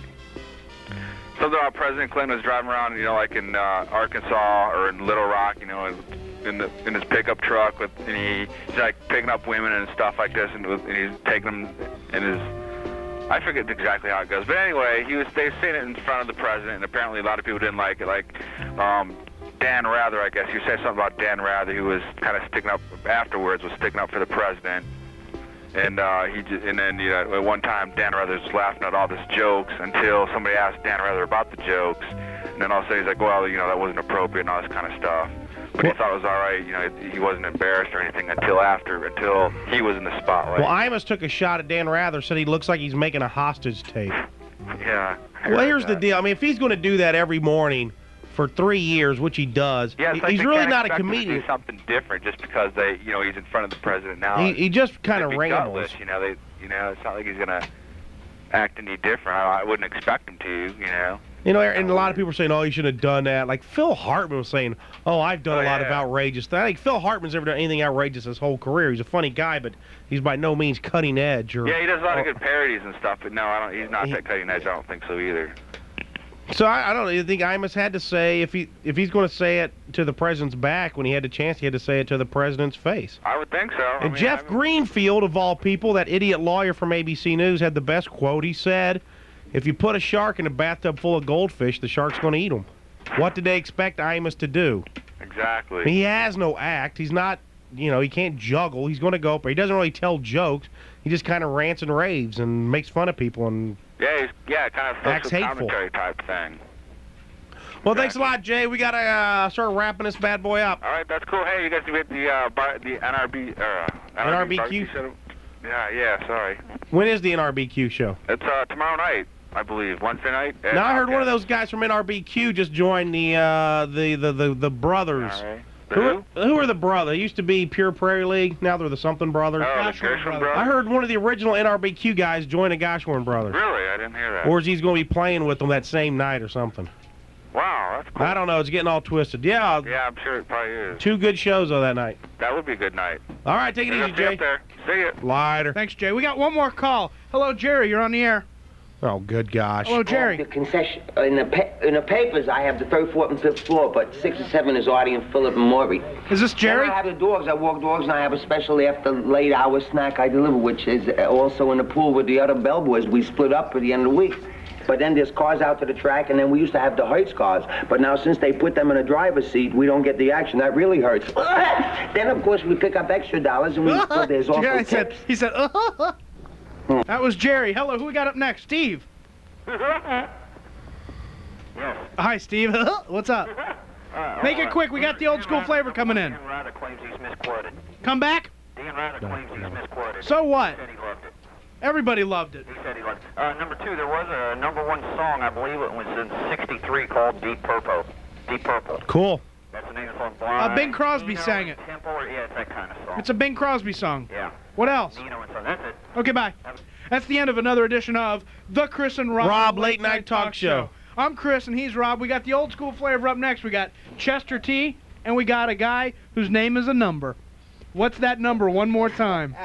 Speaker 5: something about President Clinton was driving around, you know, like in uh, Arkansas or in Little Rock, you know, in the in his pickup truck with, and he, he's like picking up women and stuff like this, and, with, and he's taking them in his. I forget exactly how it goes, but anyway, he was they were saying it in front of the president, and apparently a lot of people didn't like it. Like um, Dan Rather, I guess you said something about Dan Rather, who was kind of sticking up afterwards, was sticking up for the president, and uh, he just, and then you know at one time Dan Rather was laughing at all these jokes until somebody asked Dan Rather about the jokes, and then all of a sudden he's like, well, you know that wasn't appropriate and all this kind of stuff. But he thought it was all right, you know, he wasn't embarrassed or anything until after, until he was in the spotlight.
Speaker 4: Well, Imus took a shot at Dan Rather, said he looks like he's making a hostage tape.
Speaker 5: Yeah. I
Speaker 4: Well,
Speaker 5: heard
Speaker 4: here's the
Speaker 5: that.
Speaker 4: deal. I mean, if he's going to do that every morning for three years, which he does,
Speaker 5: Yeah, it's
Speaker 4: he-
Speaker 5: like
Speaker 4: he's
Speaker 5: they
Speaker 4: really
Speaker 5: can't
Speaker 4: not a
Speaker 5: expect him to
Speaker 4: comedian.
Speaker 5: do something different just because they, you know, he's in front of the president now.
Speaker 4: He, he just kind of
Speaker 5: They'd be
Speaker 4: rambles.
Speaker 5: gutless, you know, they, you know, it's not like he's gonna act any different. I, I wouldn't expect him to, you know.
Speaker 4: You know, and a lot of people are saying, oh, he should have done that. Like Phil Hartman was saying, oh, I've done
Speaker 5: Oh,
Speaker 4: a lot of
Speaker 5: yeah.
Speaker 4: outrageous things. I think Phil Hartman's never done anything outrageous his whole career. He's a funny guy, but he's by no means cutting edge. Or,
Speaker 5: Yeah, he does a lot of
Speaker 4: or-
Speaker 5: good parodies and stuff, but no, I don't. He's not
Speaker 4: He-
Speaker 5: that cutting edge. I don't think so either.
Speaker 4: So I, I don't know. You think Imus had to say, if he if he's going to say it to the president's back when he had the chance, he had to say it to the president's face.
Speaker 5: I would think so. I
Speaker 4: And
Speaker 5: mean,
Speaker 4: Jeff
Speaker 5: I mean,
Speaker 4: Greenfield, of all people, that idiot lawyer from A B C News, had the best quote. He said, if you put a shark in a bathtub full of goldfish, the shark's going to eat them. What did they expect Imus to do?
Speaker 5: Exactly.
Speaker 4: He has no act. He's not, you know, he can't juggle. He's going to go up there. He doesn't really tell jokes. He just kind of rants and raves and makes fun of people. And
Speaker 5: Yeah, he's, yeah, kind of
Speaker 4: Acts
Speaker 5: social
Speaker 4: hateful.
Speaker 5: commentary type thing.
Speaker 4: Well, thanks a lot, Jay. We got to uh, start wrapping this bad boy up.
Speaker 5: All right, that's cool. Hey, you guys get the uh, bar, the N R B, or uh,
Speaker 4: N R B Q?
Speaker 8: Yeah, yeah, sorry.
Speaker 4: When is the N R B Q show?
Speaker 8: It's uh, tomorrow night, I believe. Wednesday night? at
Speaker 4: Now I heard one of
Speaker 8: Outcast.
Speaker 4: those guys from N R B Q just joined the uh, the, the, the, the brothers.
Speaker 8: All right. The
Speaker 4: Who
Speaker 8: who?
Speaker 4: are, who are the brothers? They used to be Pure Prairie League. Now they're the something brothers.
Speaker 8: Oh, the
Speaker 3: Goshorn
Speaker 8: Gershon
Speaker 3: brothers.
Speaker 8: brothers?
Speaker 4: I heard one of the original N R B Q guys join the Goshorn brothers.
Speaker 8: Really? I didn't hear that.
Speaker 4: Or is he's going to be playing with them that same night or something?
Speaker 8: Wow, that's cool.
Speaker 4: I don't know. It's getting all twisted. Yeah,
Speaker 8: Yeah, I'm sure it probably is.
Speaker 4: two good shows though that night.
Speaker 8: That would be a good night.
Speaker 4: All right, take it
Speaker 8: I'll
Speaker 4: easy,
Speaker 8: see you
Speaker 4: Jay.
Speaker 8: up there. See ya.
Speaker 4: Lighter.
Speaker 3: Thanks, Jay. We got one more call. Hello, Jerry. You're on the air.
Speaker 4: Oh, good gosh.
Speaker 3: Hello,
Speaker 9: The
Speaker 3: Jerry.
Speaker 9: concession in the pa- in the papers, I have the third, fourth, and fifth floor, but six and seven is Artie and Philip and Maury.
Speaker 3: Is this Jerry?
Speaker 9: Then I have the dogs. I walk dogs, and I have a special after late hour snack I deliver, which is also in the pool with the other bellboys. We split up at the end of the week. But then there's cars out to the track, and then we used to have the Hertz cars. But now since they put them in a driver's seat, we don't get the action. That really hurts. Then, of course, we pick up extra dollars, and we so there's also
Speaker 3: Jerry said,
Speaker 9: tips.
Speaker 3: he said, that was Jerry. Hello, who we got up next? Steve. Hi, Steve. What's up? Make it quick. We got the old school flavor coming in.
Speaker 5: Dan Ryder claims he's misquoted.
Speaker 3: Come back.
Speaker 5: Dan Ryder claims he's misquoted.
Speaker 3: So what?
Speaker 5: He said he loved it.
Speaker 3: Everybody loved it.
Speaker 5: He said he loved it. Uh, number two, there was a number one song, I believe it was in sixty-three, called Deep Purple. Deep Purple.
Speaker 4: Cool.
Speaker 5: That's the name of the song. Blind,
Speaker 3: Uh, Bing Crosby
Speaker 5: Nino
Speaker 3: sang it.
Speaker 5: and Temple, or, yeah, it's that kind of song.
Speaker 3: It's a Bing Crosby song.
Speaker 5: Yeah.
Speaker 3: What else?
Speaker 5: Nino and Son. That's it.
Speaker 3: Okay, bye. That's the end of another edition of the Chris and Rob,
Speaker 4: Rob Late Night Talk Show.
Speaker 3: I'm Chris and he's Rob. We got the old school flavor up next. We got Chester T, and we got a guy whose name is a number. What's that number? One more time.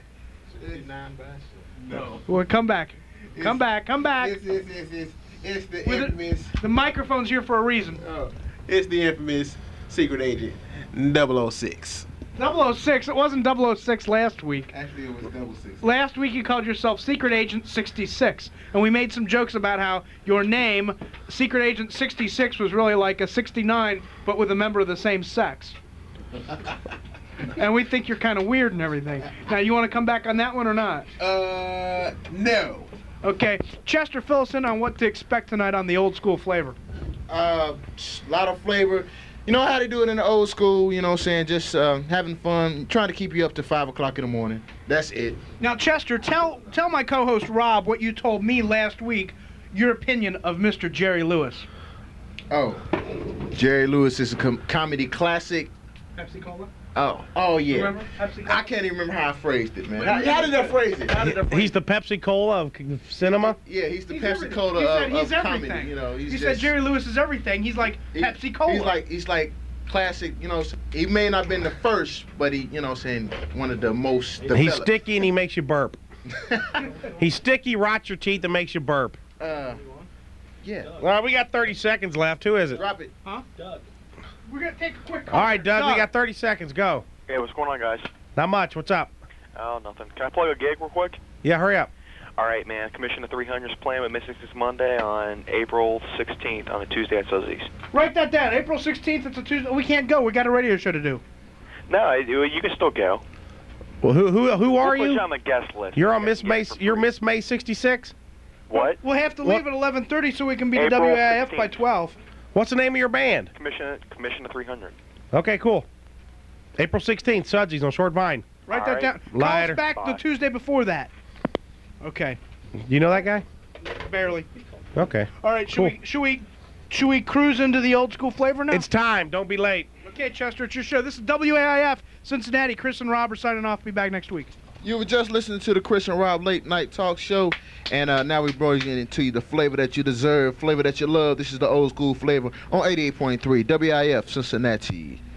Speaker 10: No.
Speaker 3: Well, come back. Come back. Come back.
Speaker 10: It's, it's, it's, it's, it's the
Speaker 3: With it-
Speaker 10: infamous.
Speaker 3: The microphone's here for a reason.
Speaker 10: Oh, it's the infamous secret agent double oh six.
Speaker 3: double oh six. It wasn't double oh six last week.
Speaker 10: Actually, it was double six.
Speaker 3: Last week you called yourself Secret Agent sixty-six, and we made some jokes about how your name, Secret Agent sixty-six, was really like a sixty-nine, but with a member of the same sex. And we think you're kind of weird and everything. Now, you want to come back on that one or not?
Speaker 10: Uh, no.
Speaker 3: Okay. Chester, fill us in on what to expect tonight on the old school flavor.
Speaker 10: Uh, a lot of flavor. You know how they do it in the old school, you know what I'm saying? Just uh, having fun, trying to keep you up to five o'clock in the morning. That's it.
Speaker 3: Now, Chester, tell tell my co-host Rob what you told me last week, your opinion of Mister Jerry Lewis.
Speaker 10: Oh, Jerry Lewis is a com- comedy classic.
Speaker 3: Pepsi Cola?
Speaker 10: Oh, oh yeah.
Speaker 3: Remember? Pepsi Cola?
Speaker 10: I can't even remember how I phrased it, man. How, how did I phrase it? How did I phrase
Speaker 4: He's the Pepsi Cola of c- cinema.
Speaker 10: Yeah, he's the
Speaker 3: He's
Speaker 10: Pepsi
Speaker 3: everything.
Speaker 10: Cola
Speaker 3: He said
Speaker 10: of,
Speaker 3: he's
Speaker 10: of
Speaker 3: everything.
Speaker 10: comedy. You know, he's
Speaker 3: He
Speaker 10: just,
Speaker 3: said Jerry Lewis is everything. He's like
Speaker 10: he-
Speaker 3: Pepsi Cola.
Speaker 10: He's like he's like classic. You know, he may not have been the first, but he, you know, saying one of the most.
Speaker 4: He's
Speaker 10: developed.
Speaker 4: sticky and he makes you burp. He's sticky, rots your teeth, and makes you burp.
Speaker 10: Uh, yeah.
Speaker 4: All right, we got thirty seconds left. Who is it?
Speaker 10: Drop it.
Speaker 3: Huh? Doug. We're gonna take a quick call.
Speaker 4: All right, Doug, we got thirty seconds. Go.
Speaker 11: Hey, what's going on, guys?
Speaker 4: Not much. What's up?
Speaker 11: Oh, nothing. Can I plug a gig real quick?
Speaker 4: Yeah, hurry up.
Speaker 11: All right, man. Commissioner three hundred's playing with Mystics this Monday on April sixteenth on a Tuesday at Sotheby's.
Speaker 3: Write that down. April sixteenth. It's a Tuesday. We can't go. We got a radio show to do.
Speaker 11: No, it- you can still go.
Speaker 4: Well, who who who are
Speaker 11: we'll put
Speaker 4: you?
Speaker 11: you on the guest list.
Speaker 4: You're on
Speaker 11: You
Speaker 4: Miss
Speaker 11: get
Speaker 4: May.
Speaker 11: for
Speaker 4: You're
Speaker 11: free.
Speaker 4: Miss May sixty-six.
Speaker 11: What?
Speaker 3: We'll have to
Speaker 4: What?
Speaker 3: leave at eleven thirty so we can be to
Speaker 11: April
Speaker 3: W A I F by
Speaker 11: sixteenth.
Speaker 3: twelve.
Speaker 4: What's the name of your band?
Speaker 11: Commissioner Commissioner three hundred.
Speaker 4: Okay, cool. April sixteenth, Sudsies on Short Vine.
Speaker 3: Write
Speaker 11: All
Speaker 3: that
Speaker 11: right.
Speaker 3: down. Call
Speaker 4: Later.
Speaker 3: us back the
Speaker 11: Bye.
Speaker 3: Tuesday before that. Okay.
Speaker 4: You know that guy?
Speaker 3: Barely.
Speaker 4: Okay.
Speaker 3: All right. Should
Speaker 4: Cool.
Speaker 3: we should we should we cruise into the old school flavor now?
Speaker 4: It's time. Don't be late.
Speaker 3: Okay, Chester. It's your show. This is W A I F Cincinnati. Chris and Rob are signing off. Be back next week.
Speaker 10: You were just listening to the Chris and Rob Late Night Talk Show, and uh, now we brought you into the flavor that you deserve, flavor that you love. This is the old school flavor on eighty-eight point three W I F Cincinnati.